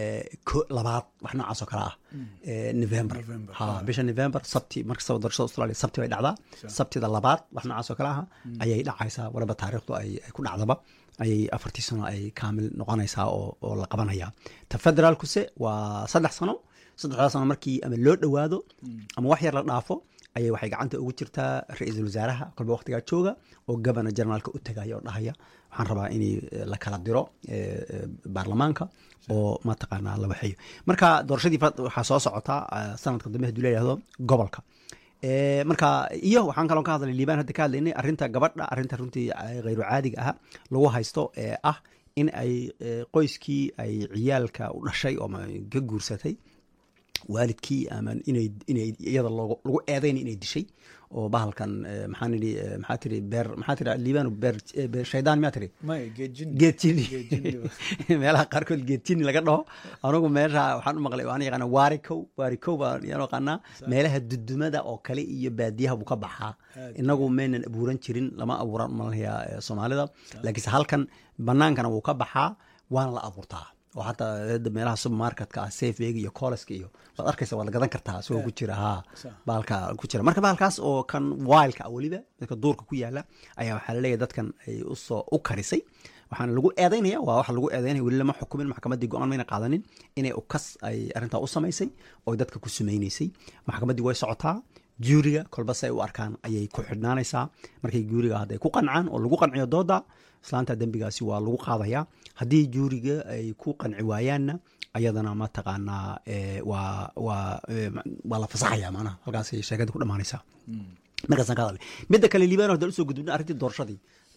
labaad wax noocaas oo kala ah November ha bisha November sabti marka soo doorashada Australia sabti way dhacdaa sabtida labaad wax noocaas oo kala ah ayay dhacaysaa walba taariikhdu ay ku dhacdaba ayay afartii sano ay kaamil noqonaysaa oo oo la qabanaya ta federaalku se waa saddex sano saddex sano markii ama loo dhawaado ama wax yar la dhaafo ayay waxay gacanta ugu jirtaa ra'iisul wasaaraha kolba waqtiga jooga oo governor generalka u tagayo oo dhahaya waxaan rabaa in la kala diro baarlamaanka oo ma taqaanaa la waxay marka doorashadii waxa soo socota sanadka dambe hadii la yiraahdo gobolka ee marka iyo waxaan kaloo ka hadlay Liibaan hadda ka hadlaynay arinta gabadha arinta runtii غير caadiga ah lagu haysto ee ah in ay qoyskii ay ciyaalka u dhashay oo ka guursatay waalidkii ama inay inay iyada lagu eedeyn inay dishay oo bahalkan maxaan idhi maxaa tiri beer maxaa tiri Liibaan beer shaydaan ma tiri ma geejin geejin meelaha qaarkood geejin laga dhaho anigu meesha waxaan u maqlay waan yaqaan waarikow waarikow baan yaan qana meelaha dudumada oo kale iyo baadiyaha buu ka baxaa inagu meenan abuuran jirin lama abuuran malaha Soomaalida laakiin halkan banaankana wuu ka baxaa waan la abuurtaa oo hatta meelaha supermarketka ah Safeway iyo Coles-ka iyo waad arkaysaa waa la gadan kartaa soo ku jira ha baalka ku jira marka baalkaas oo kan wild-ka waliba dadka duurka ku yaala ayaa waxa la leeyahay dadkan ay u soo u karisay waxaan lagu eedeynaya waa wax lagu eedeynaya wali lama xukumin maxkamadii go'aan mayna qaadanin inay u kas ay arinta u sameysay oo dadka ku sumeeynaysay maxkamadii way socotaa juuriga kolba say u arkaan ayay ku xidhnaanaysaa markay juuriga haday ku qancaan oo lagu qanciyo dooda islaanta dambigaasi waa lagu qaadaya hadii juuriga ay ku qanci waayaanna ayadana ma taqaanaa ee waa waa waa la fasaxaya macnaha halkaas ay sheegada ku dhamaanaysaa markaas ka hadlay midda kale Liibaan oo soo gudbina arrintii doorashadii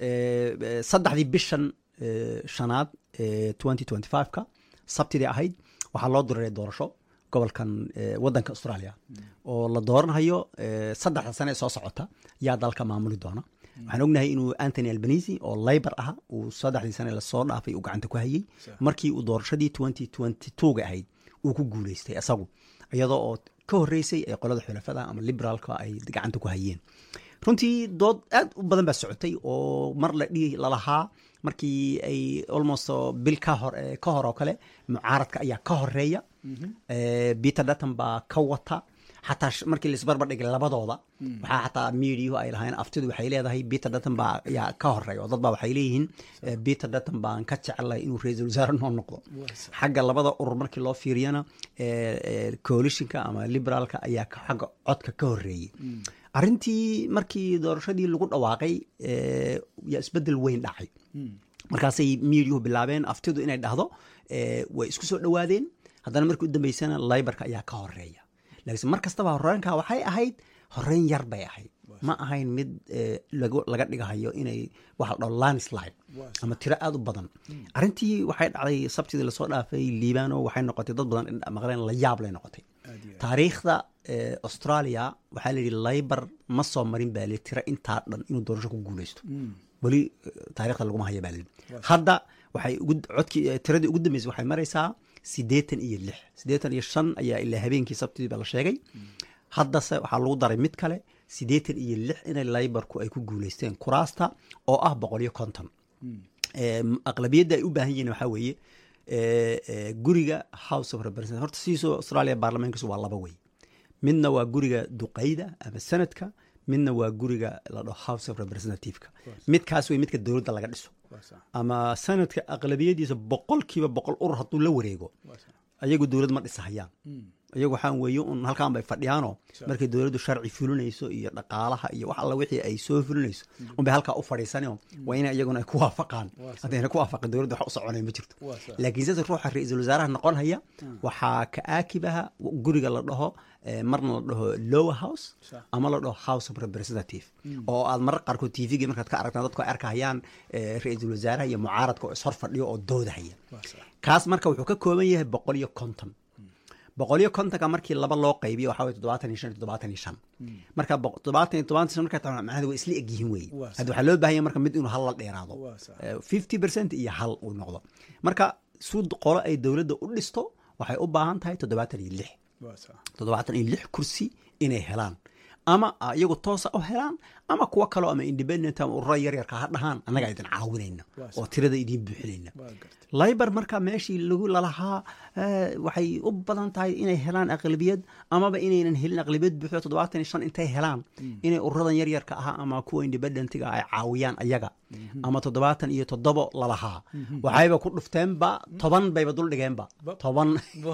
ee saddexdii bishan shanaad ee twenty twenty-five ka sabtidii ahayd waxa loo diray doorasho gobolkan wadanka Australia oo la dooranayo saddex sano soo socota yaa dalka maamuli doona waxaan ognahay inuu Anthony Albanese oo Labour ah uu saddexdii sano la soo dhaafay uu gacanta ku hayay markii uu doorashadii twenty twenty-two ga ahayd uu ku guuleystay asagu iyadoo oo ka horeysay ay qolada xulafada ama liberalka ay gacanta ku hayeen runtii dood aad u badan baa socotay oo mar la dhigi lalahaa markii ay almost bil ka hor ka hor oo kale mucaaradka ayaa ka horeeya ee Peter Dutton baa ka wata hatta markii la isbarbar dhigay labadooda waxa hatta media ay lahayn aftidu waxay leedahay Peter Dutton baa ayaa ka horeeya dad baa waxay leeyihiin Peter Dutton baa ka jeclay inuu ra'iisul wasaare noqdo xagga labada urur markii loo fiiriyana ee coalitionka ama liberalka ayaa xagga codka ka horeeyay arintii markii doorashadii lagu dhawaaqay ee ya isbedel weyn dhacay markaasay media bilaabeen aftidu inay dhahdo ee way isku soo dhawaadeen haddana markii u dambeysana Labourka ayaa ka horeeya laakiin mar kastaba horreynka waxay ahayd horreyn yar bay ahayd ma ahayn mid laga dhigayo inay waxa la landslide ama tiro aad u badan arintii waxay dhacday sabtidii la soo dhaafay Liibano waxay noqotay dad badan maqleen la yaab leh noqotay taariikhda Australia waxa la yiri Labour ma soo marin baa la tiro inta dhan inuu doorasho ku guuleysto wali taariikhda lagu ma hayo baa hadda waxay ugu codkii tiradii ugu dambeysay waxay maraysaa sideetan iyo lix sideetan iyo shan ayaa ilaa habeenkii sabtidii baa la sheegay hadda waxa lagu daray mid kale sideetan iyo lix inay Labourku ay ku guuleysteen kuraasta oo ah boqol iyo konton aqlabiyadda ay u baahan yihiin waxaa weeye guriga house of representatives horta sidiisoo australia baarlamaankiisu waa laba wey midna waa guriga duqeyda ama sanadka midna waa guriga la dhaho house of representativeka midkaas wey midka dowladda laga dhiso ama sanadka aqlabiyadiisa boqolkiiba boqol urur hadduu la wareego ayagu dowlad ma dhisahayaan iyagu waxaan weeye un halkaan bay fadhiyaanoo markay dowladdu sharci fulinayso iyo dhaqaalaha iyo wax alla wixii ay soo fulinayso unbay halkaa u fadhiisanoo waa ina iyaguna ay ku waafaqaan haddayna ku waafaqin dowladda wax u soconay ma jirto laakiin sida ruuxa ra-iisul wasaaraha noqon haya waxaa ka aakibaha guriga la dhaho marna la dhaho lower house ama la dhaho house of representative oo aad marar qaarkood t v-gii markaad ka aragtaan dadku ay arkahayaan ra-iisul wasaaraha iyo mucaaradka oo ishor fadhiyo oo doodahaya kaas marka wuxuu ka kooban yahay boqol iyo konton boqol iyo kontonka markii laba loo qaybiyo waxaa way toddobaatan iyo shan iyo toddobaatan iyo shan marka toddobaatan iyo toddobaatan shan markaa taa macnaheedu way isla egyihiin weeye hadda waxaa loo baahan yahay marka mid inuu hal la dheeraado fifty percent iyo hal uu noqdo marka suud qolo ay dowladda u dhisto waxay u baahan tahay toddobaatan iyo lix toddobaatan iyo lix kursi inay helaan ama iyagu toosa u helaan ama kuwa kaleo ama independent ama urura yaryarka ha dhahaan annagaa idin caawinayna oo tirada idiin buuxinayna liber marka meeshii lagu lalahaa waxay u badan tahay inay helaan aqlabiyad amaba inaynan helin aqlabiyad buuxdo toddobaatan iyo shan intay helaan inay ururadan yaryarka ahaa ama kuwa independentiga ay caawiyaan ayaga ama toddobaatan iyo toddobo lalahaa waxayba ku dhufteenba toban bayba dul dhigeenba toban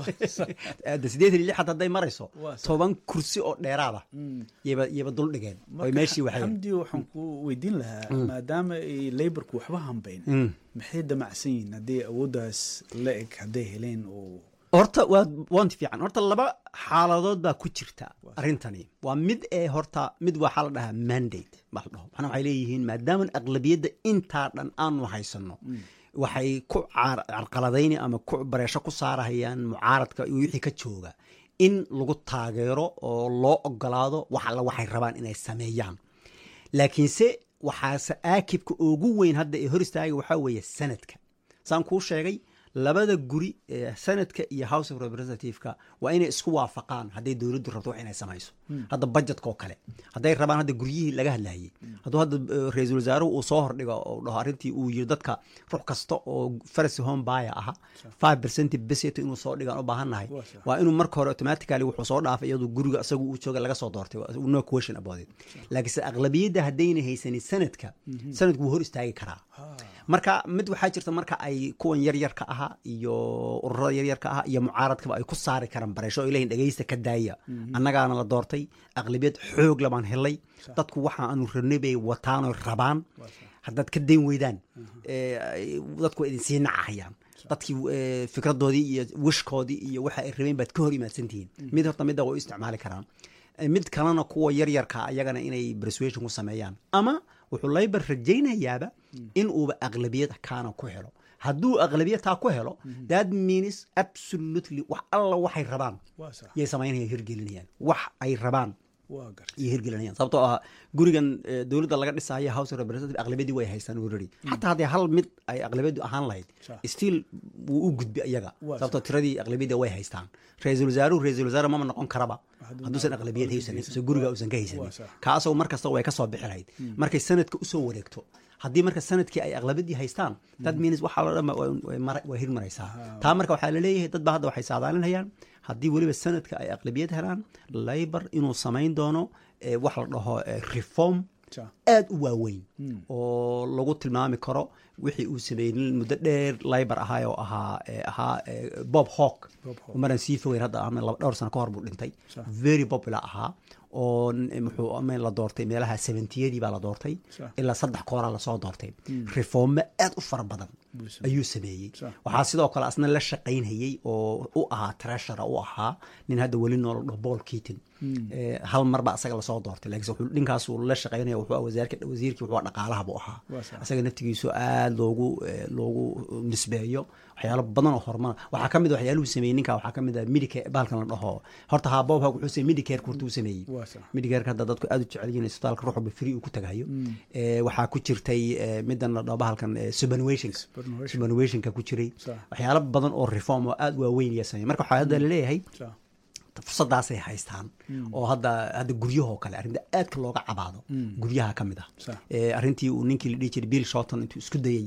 sideetan iyo lix hadda hadday marayso toban kursi oo dheeraada yaba yaba dul dhigeen oy meeshii waxay xamdi waxaan ku weydiin lahaa maadaama ay laborku waxba hambayn maxay damacsan yihiin haddii awooddaas la eg hadday heleen oo horta waa wanti fiican horta laba xaaladood baa ku jirta arrintani waa mid ee horta mid waxaa la dhahaa mandate baa la dhaho macnaa waxay leeyihiin maadaama aqlabiyadda intaa dhan aanu haysanno waxay ku carqaladayni ama ku bareesho ku saarahayaan mucaaradka iyo wixii ka jooga in lagu taageero oo loo ogolaado wax alla waxay rabaan inay sameeyaan laakiinse waxaase aakibka ugu weyn hadda ee hor istaaga waxaa weeye sanadka saan kuu sheegay labada guri ee sanadka iyo house of representativeka waa inay isku waafaqaan hadday dowladdu rabto wax inay samayso hadda budgetka oo kale hadday rabaan hadda guryihii laga hadlayay hadduu hadda ra-iisul wasaaruhu uu soo hordhigo oo dhaho arrintii uu yiri dadka ruux kasta oo farsi home buyer aha five percent beseto inuu soo dhigaan u baahannahay waa inuu marka hore automatically wuxuu soo dhaafay iyadoo guriga isagu uu jooga laga soo doortay no question about it laakiinse aqlabiyadda haddayna haysanin sanadka sanadku wuu hor istaagi karaa marka mid waxaa jirta marka ay kuwan yaryarka ahaa iyo ururada yaryarka ahaa iyo mucaaradkaba ay ku saari karaan bareesho oo ilahin dhegaysta ka daaya annagaana la doortay aqlabiyad xoog labaan helay dadku waxa aanu rabnay bay wataan oo rabaan haddaad ka dayn weydaan dadku idin sii nacahayaan dadkii fikradoodii iyo wishkoodii iyo waxa ay rabeen baad ka hor imaadsantihiin mid horta midda way u isticmaali karaan mid kalena kuwa yaryarka ayagana inay persuasion ku sameeyaan ama wuxuu laybar rajaynayaaba in uuba aqlabiyad kaana ku helo hadduu aqlabiyad taa ku helo that means absolutely wax alla waxay rabaan yay samaynayaan hirgelinayaan wax ay rabaan iyo hirgelinayaan sababtoo ah gurigan dowladda laga dhisaayo house of representative aqlabiyadii way haystaan already xataa haddii hal mid ay aqlabiyadu ahaan lahayd still wuu u gudbi iyaga sababtoo tiradii aqlabiyada way haystaan ra-iisul wasaaruhu ra-iisul wasaare mama noqon karaba hadduusan aqlabiyad haysanin use guriga uusan ka haysanin kaasoo mar kasta way ka soo bixi lahayd markay sanadka usoo wareegto haddii marka sanadkii ay aqlabiyadii haystaan that means waxaa loo dhan waa hirmaraysaa taa marka waxaa la leeyahay dad ba hadda waxay saadaalinayaan haddii weliba sanadka ay aqlabiyad helaan labor inuu samayn doono wax la dhaho reform aad u waaweyn oo lagu tilmaami karo wixii uu sameeyey muddo dheer labor ahaa oo ahaa ahaa bob hawke maran sii fogeyn hadda ama dhowr sano ka hor buu dhintay very popular ahaa oo muxuu amayn la doortay meelaha seventiyadii baa la doortay ilaa saddex kooraa lasoo doortay reforme aad u fara badan ayuu sameeyey waxaa sidoo kale asna la shaqaynhayey oo u ahaa treasurer u ahaa nin hadda weli nool dhaho Paul Keating hal mar baa asaga lasoo doortay laakiin wuxuu dhinkaas uu la shaqaynaya wuxuu wasaarka wasiirkii wuxuu dhaqaalaha buu ahaa asaga naftigiisu aad loogu loogu nisbeeyo waxyaalo badan oo horumar waxaa kamid ah waxyaaluhu sameeyey ninka waxaa kamid ah Medicare baalkan la dhaho horta ha Bob Hawke wuxuu sameeyey Medicare kurtuu sameeyey Medicare hadda dadku aad u jecel yihiin isbitaalka ruuxba free uu ku tagayo ee waxaa ku jirtay midan la dhaho baalkan superannuation superannuation-ka ku jiray waxyaalo badan oo reform oo aad waaweyn iyo sameeyey marka waxaa hadda la leeyahay fursadaasay haystaan oo hadda hadda guryahoo kale arrinta aadka looga cabaado guryaha ka mid ah arrintii uu ninkii la dhihi jiray Bill Shorten intuu isku dayay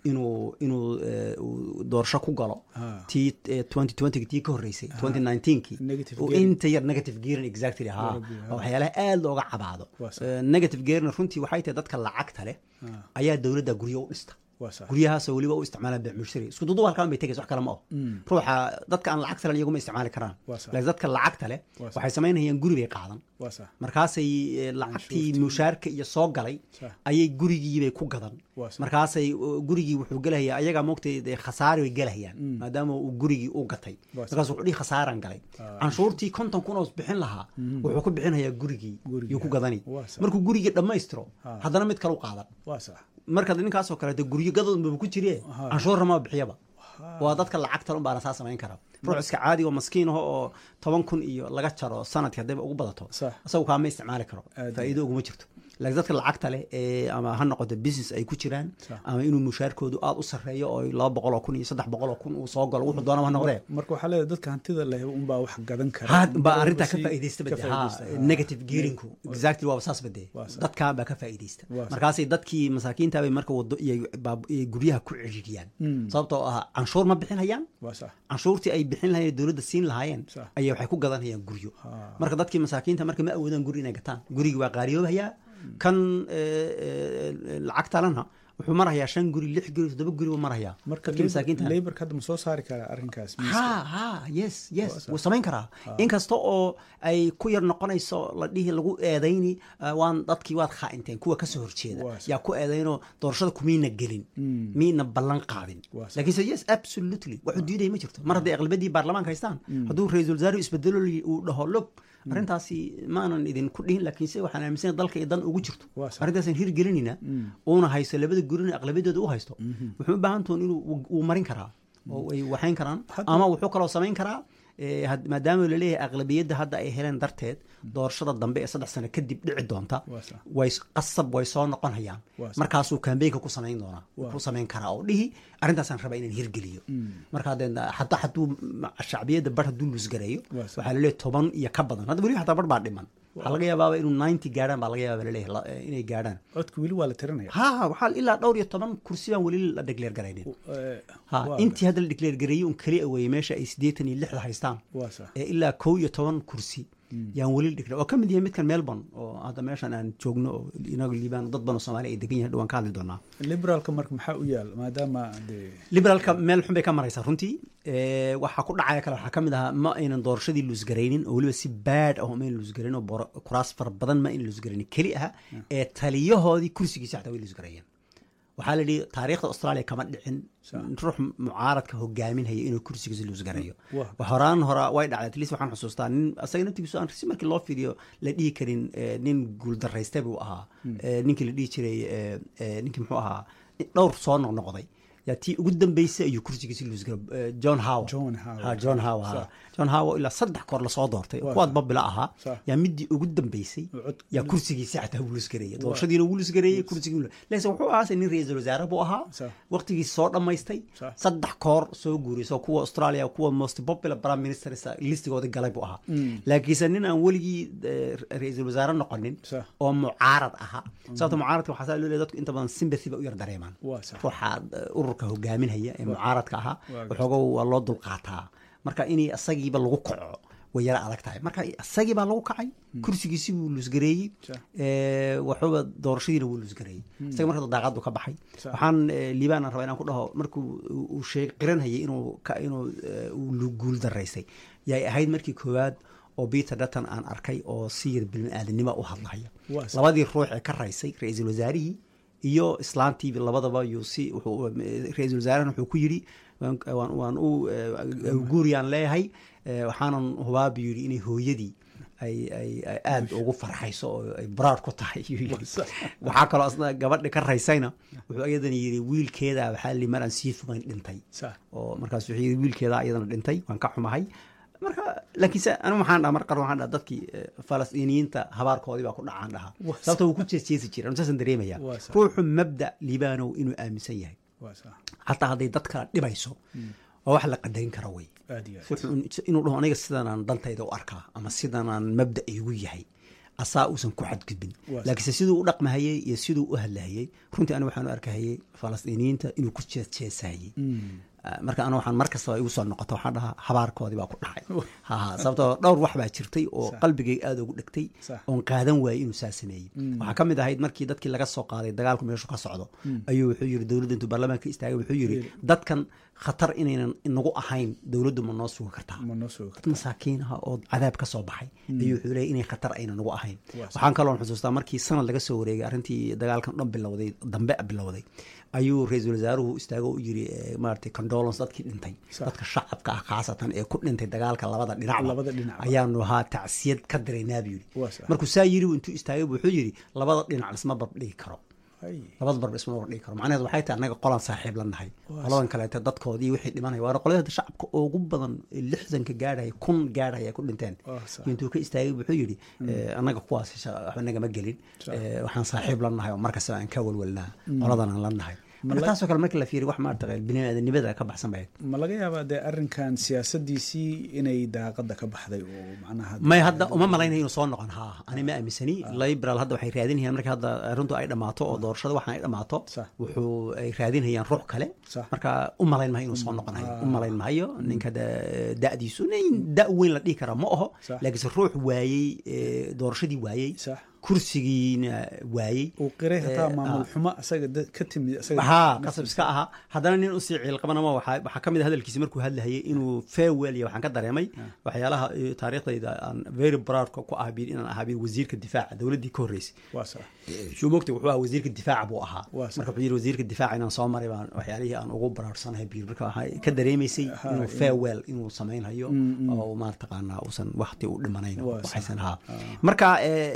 inuu inuu doorasho ku galo tii twenty twenty tii ka horreysay twenty nineteen-kii oo inta yar negative gearing exactly ha waxyaalaha aad looga cabaado negative gearing runtii waxay tahay dadka lacagta leh ayaa dowladda guryo u dhista guryahaas waliba u isticmaalaan baac mushtari isku duudu halkaan bay tagaysaa wax kale ma oo ruuxa dadka aan lacagta leh iyagu ma isticmaali karaan laakiin dadka lacagta leh waxay sameynayaan guri bay qaadan markaasay lacagtii mushaarka iyo soo galay ayay gurigii bay ku gadan markaasay gurigii wuxuu galayaa ayaga moogtay khasaare way galayaan maadaama uu gurigii u gatay markaas wuxuu dhii khasaaran galay canshuurtii konton kun oo bixin lahaa wuxuu ku bixinayaa gurigii iyo ku gadani markuu gurigii dhammaystiro haddana mid kale u qaadan marka ninkaas oo kale de guryo gadad ma ku jiree canshuur ma bixiyaba waa dadka lacagta un baa saas samayn kara ruux iska caadi oo maskiin ah oo toban kun iyo laga jaro sanadkii hadaba ugu badato asagu ka ma isticmaali karo faa'iido ugu ma jirto laakiin dadka lacagta leh ee ama ha noqoto business ay ku jiraan ama inuu mushaarkoodu aad u sareeyo oo laba boqol oo kun iyo saddex boqol oo kun uu soo galo wuxuu doonaa ma noqdee marka waxa leeyahay dadka hantida leh un baa wax gadan kara had ba arinta ka faa'iideysta bada negative gearingku exactly waa saas bada dadka baa ka faa'iideysta markaas dadkii masaakiinta bay marka wado iyo guryaha ku ciriyaan sababtoo ah canshuur ma bixinayaan canshuurtii ay bixin lahaayeen dawladda siin lahaayeen ayay waxay ku gadanayaan guryo marka dadkii masaakiinta marka ma awoodaan guri inay gataan guriga waa qaariyoobaya kan lacagta lana wuxuu marayaa shan guri lix guri toddoba guri buu marayaa marka masaakiinta labor ka dum soo saari kara arrinkaas ha ha yes yes wuu samayn karaa inkasta oo ay ku yar noqonayso la dhihi lagu eedayni waan dadkii waad khaainteen kuwa ka soo horjeeda yaa ku eedayno doorashada kumiina gelin miina ballan qaadin laakiin yes absolutely wuxuu diiday ma jirto mar haddii aqlabiyadii baarlamaanka haystaan hadduu ra'iisul wasaare isbedelo uu dhaho log arrintaasi maanan idin ku dhihin laakiin se waxaan aaminsan dalka iyo dan ugu jirto arrintaasan hirgelinina uuna haysto labada gurina aqlabiyadooda u haysto wuxuu u baahan toon inuu uu marin karaa oo ay waxayn karaan ama wuxuu kaloo samayn karaa maadaama la leeyahay aqlabiyadda hadda ay heleen darteed doorashada dambe ee saddex sano kadib dhici doonta way qasab way soo noqonayaan markaasuu kambeynka ku samayn doonaa ku samayn karaa oo dhihi arrintaasaan rabaa inaan hirgeliyo marka hataa hadduu shacbiyadda bar hadduu luusgareeyo waxaa la leeyahay toban iyo ka badan hadda weli hataa bar baa dhiman waxaa laga yaabaaba inuu ninety gaadhaan baa laga yaaba laleeyahay inay gaadhaan codka weli waa la tirinaya ha waxaa ilaa dhowr iyo toban kursi baan weli la declare garaynin ha intii hadda la declare gareeyey un keli aweye meesha ay siddeetan iyo lixda haystaan ee ilaa kow iyo toban kursi yaan weli declare oo ka mid yahay midkan Melbourne oo hadda meeshan aan joogno oo inagu liibaan dad badan oo Soomaali ay degan yihiin dhawaan ka hadli doonaa liberalka marka maxaa u yaal maadaama liberalka meel xun bay ka maraysaa runtii ee waxa ku dhacaya kale waxa kamid ah ma aynan doorashadii luusgareynin oo waliba si bad ah ma aynan luusgareyn oo kuraas far badan ma aynan luusgareynin keli ah ee taliyahoodii kursigiisa xataa way luusgareeyeen waxaa la yidhi taariikhda Australia kama dhicin ruux mucaaradka hogaaminaya inuu kursigiisa luusgareeyo horaan hore way dhacday at least waxaan xusuustaa nin asaga naftigiisu aan si markii loo fiiriyo la dhihi karin nin guuldarraystay buu ahaa ninkii la dhihi jiray ninkii muxuu ahaa dhowr soo noqnoqday yaa tii ugu dambeysay ayuu kursigiisa luusgareeyay John Howard ha John Howard John Howard ilaa saddex koor la soo doortay kuwaad babila ahaa yaa midii ugu dambeysay yaa kursigiisa xataa luusgareeyay doorashadiina uu luusgareeyay kursigiisa laakiin wuxuu ahaa in ra'iisul wasaare buu ahaa waqtigiisa soo dhamaystay saddex koor soo guurisay kuwa Australia kuwa most popular prime ministers listigooda galay buu ahaa laakiin nin aan weligii ra'iisul wasaare noqonin oo mucaarad ahaa sababta mucaaradka waxa loo leeyahay dadku inta badan sympathy ba u yar dareemaan ruuxa ururka hogaaminaya ee mucaaradka ahaa wuxuu waa loo dulqaataa marka inay asagiiba lagu kaco way yara adag tahay marka asagiiba lagu kacay kursigiisii wuu luusgareeyey ee wuxuu doorashadiina wuu luusgareeyey isaga marka daaqadu ka baxay waxaan liibaan rabaa inaan ku dhaho markuu uu sheeg qiranayay inuu inuu uu guul daraysay yaay ahayd markii koowaad oo Peter Dutton aan arkay oo siir bilin aadanimo u hadlaya labadii ruux ee ka raysay ra'iisul wasaarihii iyo islaantii labadaba yuu si wuxuu ra'iisul wasaaraha wuxuu ku yiri waan waan u guuriyaan leeyahay waxaanan hubaab yiri inay hooyadii ay ay aad ugu farxayso oo ay baraar ku tahay waxa kale asna gabadha ka raysayna wuxuu ayadana yiri wiilkeeda waxa li maran sii fuqayn dhintay oo markaas wuxuu yiri wiilkeeda ayadana dhintay waan ka xumahay marka laakiin anu waxaan dhahay marka waxaan dhahay dadkii Falastiiniyiinta habaarkoodii baa ku dhacaan dhaha sababta uu ku jeesjeesi jiray inta san dareemaya ruuxu mabda liibaano inuu aaminsan yahay hatta haday dad kala dhibayso oo wax la qadayn karo way inuu dhaho aniga sidaan aan dantayda u arkaa ama sidaan aan mabda igu yahay asaa uusan ku xadgudbin laakiinse siduu u dhaqmahayey iyo siduu u hadlahayey runtii aniga waxaan u arkahayey falastiiniyiinta inuu ku jeesjeesahayey marka ana waxaan mar kastaba igu soo noqoto waxaan dhahaa habaarkoodii baa ku dhacay sababtoo dhowr wax baa jirtay oo qalbigay aada ugu dhegtay oon qaadan waayey inuu saa sameeyey waxaa ka mid ahayd markii dadkii laga soo qaaday dagaalku meeshu ka socdo ayuu wuxuu yidhi dowladda intuu baarlamaanka istaagay wuxuu yidhi dadkan khatar inaynan inagu ahayn dowladdu ma noo sugi kartaa dad masaakiin ah oo cadaab ka soo baxay ayuu wuxuu leeyay inay khatar aynan nagu ahayn waxaan kaloon xusuustaa markii sanad laga soo wareegay arrintii dagaalkan dhan bilowday dambe bilowday ayuu ra-iisul wasaaruhu istaago u yiri maaragtay condolence dadkii dhintay dadka shacabka ah khaasatan ee ku dhintay dagaalka labada dhinac ayaanu ahaa tacsiyad ka diraynaa buu yidhi markuu saa yiri intuu istaagay wuxuu yidhi labada dhinac isma bardhigi karo labada barba isma bardhigi karo macnaheedu waxay tahay annaga qolaan saaxiib la nahay qoladan kaleete dadkoodii wixii dhimanaya waana qolyada shacabka ugu badan lixdanka gaadhaya kun gaadhaya ku dhinteen intuu ka istaagay wuxuu yidhi annaga kuwaas waxba nagama gelin waxaan saaxiib la nahay oo markasta aan ka walwalnaa qoladan aan la nahay marka taasoo kale markii la fiiriyo wax maarta biniaadanimada ka baxsan bayd ma laga yaabaa dee arrinkan siyaasadiisii inay daaqada ka baxday oo macnaha may hadda uma malaynayo inuu soo noqon haa ani ma aaminsani liberal hadda waxay raadinayaan markii hadda runtu ay dhamaato oo doorashada waxaan ay dhamaato wuxuu ay raadinayaan ruux kale marka u malayn mahayo inuu soo noqonayo u malayn mahayo ninka da'diisu nin da' weyn la dhihi karaa ma aho laakiinse ruux waayey doorashadii waayey kursigiina waayey uu qiray hataa maamul xumo asaga ka timid asaga haa qasab iska aha haddana nin usii ciil qabanama waxaa waxaa ka mid ah hadalkiisi markuu hadlahayay inuu farewell iyo waxaan ka dareemay waxyaalaha taariikhdayda aan very proud ku ahabiin inaan ahabiin wasiirka difaaca dowladdii ka horreysay waa sax shuu mogtay wuxuu ahaa wasiirka difaaca buu ahaa marka wuxuu yidhi wasiirka difaaca inaan soo maray baan waxyaalihii aan ugu baraarsanahay biir marka waxaa ka dareemaysay inuu farewell inuu samaynhayo oo maartaqaanaa uusan waqti u dhimanayn waxaysan ahaa marka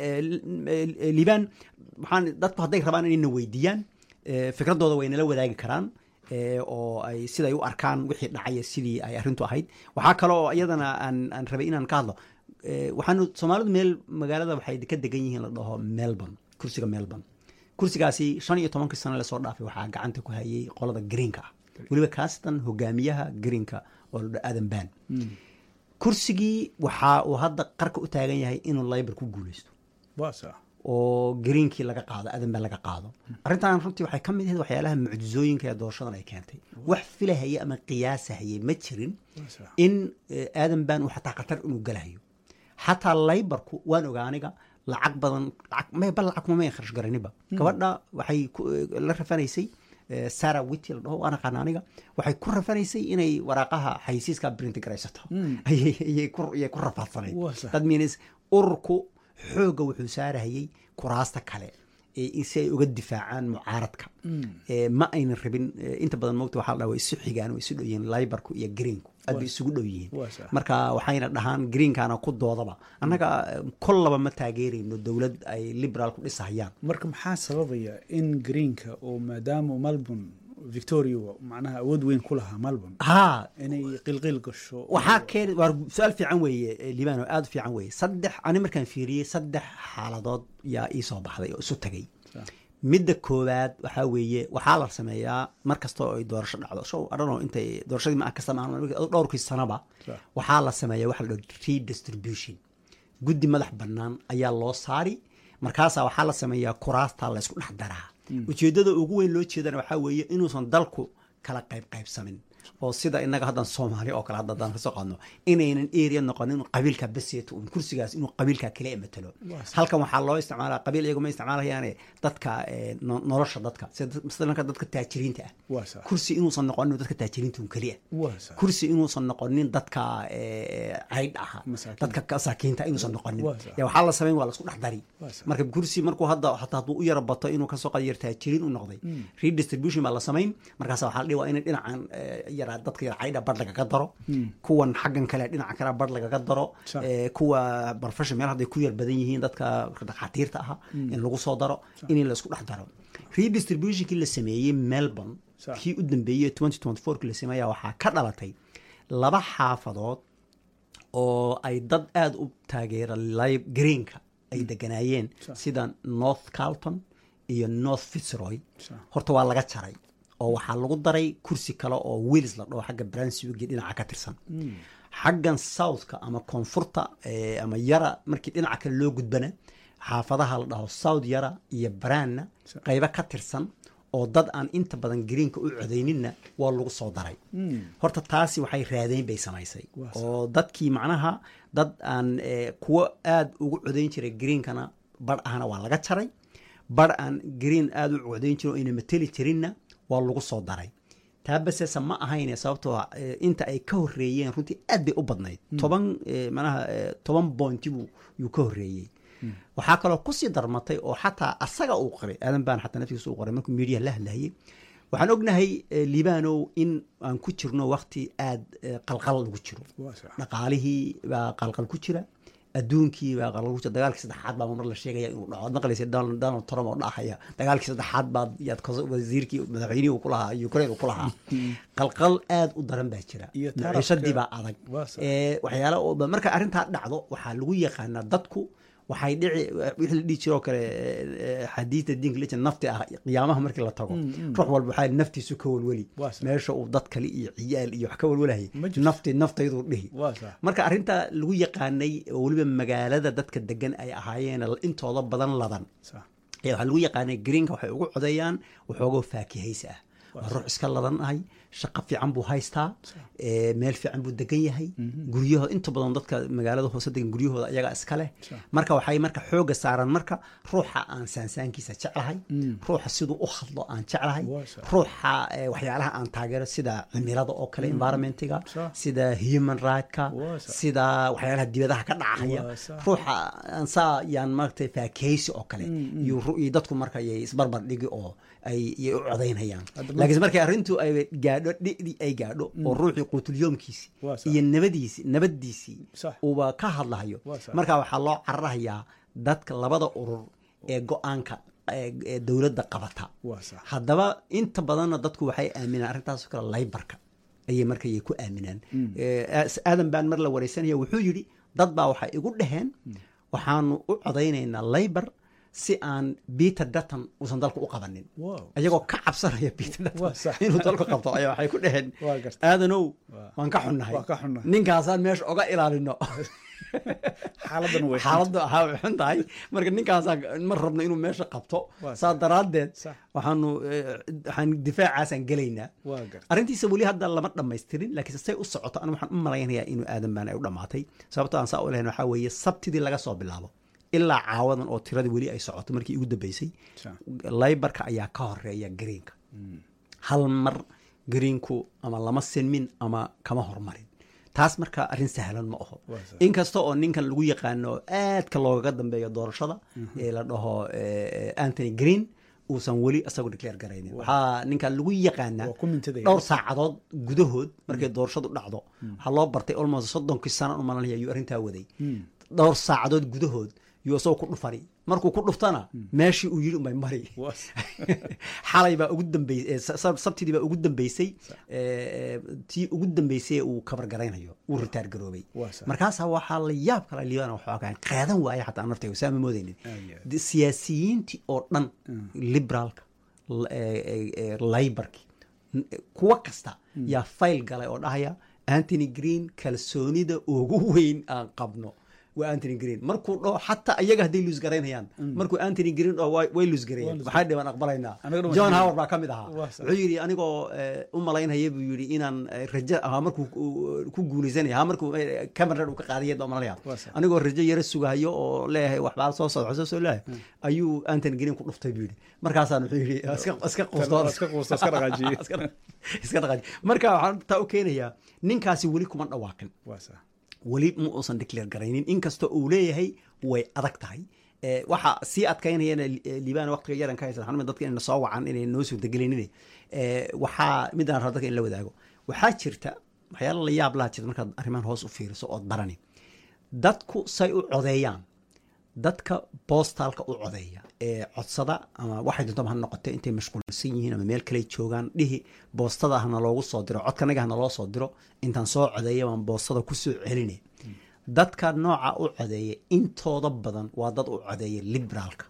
liibaan waxaan dadku hadday rabaan inayna weydiiyaan fikradooda way nala wadaagi karaan oo ay siday u arkaan wixii dhacaya sidii ay arrintu ahayd waxaa kale oo iyadana aan aan rabay inaan ka hadlo waxaanu soomaalidu meel magaalada waxay ka degan yihiin la dhaho melbourne kursiga melbourne kursigaasi shan iyo tobankii sano lasoo dhaafay waxaa gacanta ku hayay qolada greenka ah weliba kaasatan hogaamiyaha greenka oo la dhaho adam ban kursigii waxa uu hadda qarka u taagan yahay inuu labor ku guuleysto oo greenkii laga qaado adan baa laga qaado arrintan runtii waxay ka mid ahayd waxyaalaha mucjizooyinka ee doorashadan ay keentay wax filahaya ama qiyaasahayay ma jirin in aadan baan uu xataa khatar inuu galahayo xataa laybarku waan ogaa aniga lacag badan may bal lacag kuma kharash garaniba gabadha waxay la rafanaysay Sarah Whitty la dhaho waan aqaan aniga waxay ku rafanaysay inay waraaqaha xayisiiska print garaysato ayay ku ayay ku rafaadsanay that means urku xooga wuxuu saarayay kuraasta kale ee si ay uga difaacaan mucaaradka ma aynan rabin inta badan moogta waxaa la dhahaa isu xigaan isu dhow yihiin Labourku iyo Greenku aad bay isugu dhow yihiin marka waxayna dhahaan Greenkana ku doodaba annaga kollaba ma taageerayno dowlad ay liberal ku dhisayaan marka maxaa sababaya in Greenka oo maadaama Melbourne Victoria macnaha awood weyn ku lahaa Melbourne ha inay qilqil gasho waxa keen war su'aal fiican weeye Liibano aad fiican weeye saddex ani markaan fiiriyay saddex xaaladood yaa ii soo baxday oo isu tagay midda koowaad waxa weeye waxaa la sameeyaa mar kasta oo ay doorasho dhacdo show adano intay doorashadii ma ka sameeyaan dhowrkii sanaba waxaa la sameeyaa waxa la dhaho redistribution guddi madax bannaan ayaa loo saari markaas waxaa la sameeyaa kuraasta la isku dhex daraa ujeedada ugu weyn loo jeedana waxa weeye inuusan dalku kala qayb qaybsamin oo sida inaga haddan Soomaali oo kale haddan ka soo qaadno inaynan area noqonin qabiilka baseeto oo kursigaas inuu qabiilka kale matalo halkan waxaa loo isticmaalaa qabiil iyagu ma isticmaalayaan dadka nolosha dadka sida dadka taajiriinta ah kursi inuusan noqonin dadka taajiriinta oo kaliya kursi inuusan noqonin dadka cayd ah dadka kasaakiinta inuusan noqonin ya waxaa la sameyn waa la isku dhex dari marka kursi markuu hadda hataa hadduu u yara bato inuu ka soo qadir taajiriin u noqday redistribution baa la sameyn markaas waxaa la dhigaa in dhinacan yara dadka yar cayda bar laga daro kuwan xaggan kale dhinaca kale bar laga daro kuwa professional meel haday ku yar badan yihiin dadka dhaqaatiirta ah in lagu soo daro in la isku dhex daro redistribution kii la sameeyay Melbourne kii u dambeeyay twenty twenty-four kii la sameeyay waxaa ka dhalatay laba xaafadood oo ay dad aad u taageera live greenka ay deganaayeen sida North Carlton iyo North Fitzroy horta waa laga jaray oo waxaa lagu daray kursi kale oo Wales la dhaho xagga Brunswick dhinaca ka tirsan xaggan Southka ama koonfurta ama yara markii dhinaca kale loo gudbana xaafadaha la dhaho South Yara iyo Brana qayba ka tirsan oo dad aan inta badan greenka u codeyninna waa lagu soo daray horta taasi waxay raadeen bay samaysay oo dadkii macnaha dad aan kuwa aad ugu codeyn jiray greenkana bar ahna waa laga jaray bar aan green aad u codeyn jiro inay mateli jirinna waa lagu soo daray taabasesa ma ahayn sababtoo inta ay ka horeeyeen runtii aad bay u badnayd toban macnaha toban point uu ka horeeyay waxaa kaloo ku sii darmatay oo xataa asaga uu qoray aadan baan xataa naftiisa u qoray markuu media la hadlayay waxaan ognahay liibanow in aan ku jirno waqti aad qalqal lagu jiro dhaqaalihii baa qalqal ku jira adduunkii baa qalqal ku jira dagaalkii saddexaad baa mar la sheegaya inuu dhaco naqlaysa Donald Trump oo dhahaya dagaalkii saddexaad baa yaad wasiirkii madaxweynihii ku lahaa Ukraine ku lahaa qalqal aad u daran baa jira maciishadii baa adag ee waxyaalo oo marka arrinta dhacdo waxaa lagu yaqaanaa dadku waxay dhici wixii la dhigi jiro kale xadiida diinka la jira nafti ah qiyaamaha markii la tago ruux walba waxay naftiisu ka walwali meesha uu dad kale iyo ciyaal iyo wax ka walwalahay nafti naftaydu dhihi marka arrinta lagu yaqaanay waliba magaalada dadka degan ay ahaayeen intooda badan ladan ee waxa lagu yaqaanay greenka waxay ugu codeeyaan waxooga faakihaysa ah ruux iska ladan ahay shaqo fiican buu haystaa ee meel fiican buu degan yahay guryaha inta badan dadka magaalada hoose degan guryahooda ayaga iska leh marka waxay marka xooga saaran marka ruuxa aan saansaankiisa jeclahay ruuxa sidoo u hadlo aan jeclahay ruuxa waxyaalaha aan taageero sida cimilada oo kale environmentiga sida human right-ka sida waxyaalaha dibadaha ka dhacaya ruuxa aan saa yaan martay faakeysi oo kale iyo dadku marka ay isbarbar dhigi oo ay u codeynayaan laakiin markay arrintu ay gaadho dhidi ay gaadho oo ruuxii quutul yoomkiisi iyo nabadiisi nabadiisi uu ka hadlayo marka waxa loo cararayaa dadka labada urur ee go'aanka ee dawladda qabata haddaba inta badan dadku waxay aaminaan arrintaas kale laybarka ayay markay ku aaminaan aadan baan mar la wareysanaya wuxuu yiri dad baa waxa igu dhaheen waxaanu u codeynaynaa laybar si aan Peter Dutton uusan dalka u qabanin ayagoo ka cabsanaya Peter Dutton inuu dalka qabto ayaa waxay ku dhaheen aadanow waan ka xunnahay ninkaasaan meesha oga ilaalino xaaladan way xaaladda waxay xun tahay marka ninkaasaan ma rabno inuu meesha qabto saa daraadeed waxaanu waxaan difaacaasan galaynaa arrintiisa weli hadda lama dhamaystirin laakiin say u socoto anigu waxaan u malaynayaa inuu aadan baan ay u dhamaatay sababtoo aan saa u leeyahay waxa weeye sabtidii laga soo bilaabo ilaa caawadan oo tirada weli ay socoto markii ugu dambeysay laybarka ayaa ka horeeya greenka hal mar greenku ama lama sinmin ama kama hormarin taas marka arrin sahlan ma aho inkasta oo ninkan lagu yaqaano aadka looga dambeeyo doorashada ee la dhaho Anthony Green uusan weli asagu declare garaynin waxaa ninkan lagu yaqaanaa dhowr saacadood gudahood markay doorashadu dhacdo waxaa loo bartay almost soddonkii sano u malanaya ayuu arrintaa waday dhowr saacadood gudahood yuu soo ku dhufani markuu ku dhuftana meeshii uu yiri umay mari xalay baa ugu dambeysay sabtidii baa ugu dambeysay tii ugu dambeysay uu kabar garaynayo uu ritaar garoobay markaas waxa la yaab kala liibana waxa ka qaadan waaya xataa naftayga saama moodaynin siyaasiyiintii oo dhan liberalka laybarki kuwa kasta yaa fayl galay oo dhahaya Anthony Green kalsoonida ugu weyn aan qabno waa Anthony Green markuu dhoo xataa ayaga haday lose gareynayaan markuu Anthony Green oo way lose gareeyeen waxa dhiban aqbalaynaa John Howard baa kamid ahaa wuxuu yiri anigoo u malaynayay buu yiri inaan rajo ah markuu ku guuleysanayo ha markuu camera uu ka qaadiyay doomanaya anigoo rajo yar sugayo oo leeyahay wax baa soo socdo soo leeyahay ayuu Anthony Green ku dhuftay buu yiri markaasaan wuxuu yiri iska iska quusto iska quusto iska dhaqaajiyo iska dhaqaajiyo marka waxaan taa u keenayaa ninkaasi weli kuma dhawaaqin weli ma uusan declare garaynin inkastoo uu leeyahay way adag tahay waxa sii adkaynayana liibaan waqtiga yaran ka haysan xanuun dadka inay soo wacan inay noo soo degelinay waxa midaan rabaa dadka in la wadaago waxaa jirta waxyaalo la yaab la jirta marka arrimahan hoos u fiiriso oo barani dadku say u codeeyaan dadka postalka u codeeya ee codsada ama waxay doonto ha noqotay intay mashquulsan yihiin ama meel kale joogaan dhihi boostada ahna loogu soo diro codkanaga ahna loo soo diro intaan soo codeeyo aan boostada ku soo celinay dadka nooca u codeeya intooda badan waa dad u codeeya liberalka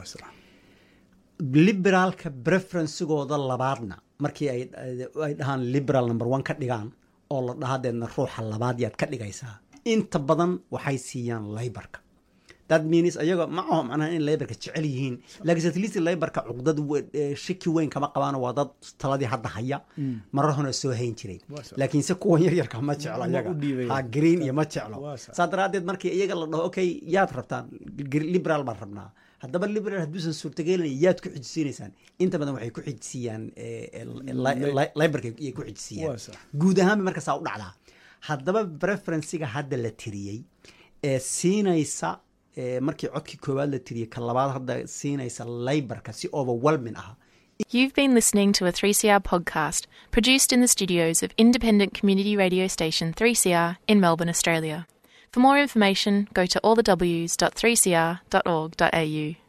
liberalka preferencegooda labaadna markii ay ay dhahaan liberal number one ka dhigaan oo la dhahadeedna ruuxa labaad yaad ka dhigaysaa inta badan waxay siiyaan laybarka that means ayaga ma aha macnaha in laborka jecel yihiin laakiin at least laborka cuqdad shaki weyn kama qabaan waa dad taladii hadda haya marahona soo hayn jiray laakiin se kuwa yar yar kama jecel ayaga ha green iyo ma jeclo saadaradeed markii iyaga la dhaho okay yaad rabtaan liberal baan rabnaa haddaba liberal hadduusan suurtagelin yaad ku xijisiinaysaan inta badan waxay ku xijisiyaan laborka iyo ku xijisiyaan guud ahaan marka saa u dhacdaa haddaba preferencega hadda la tiriyey ee siinaysa markii codkii koowaad la tiriyey ka labaad hadda siinaysa laborka si overwhelming ah. You've been listening to a three C R podcast produced in the studios of independent community radio station three C R in Melbourne, Australia. For more information, go to all the w s dot three c r dot org dot a u.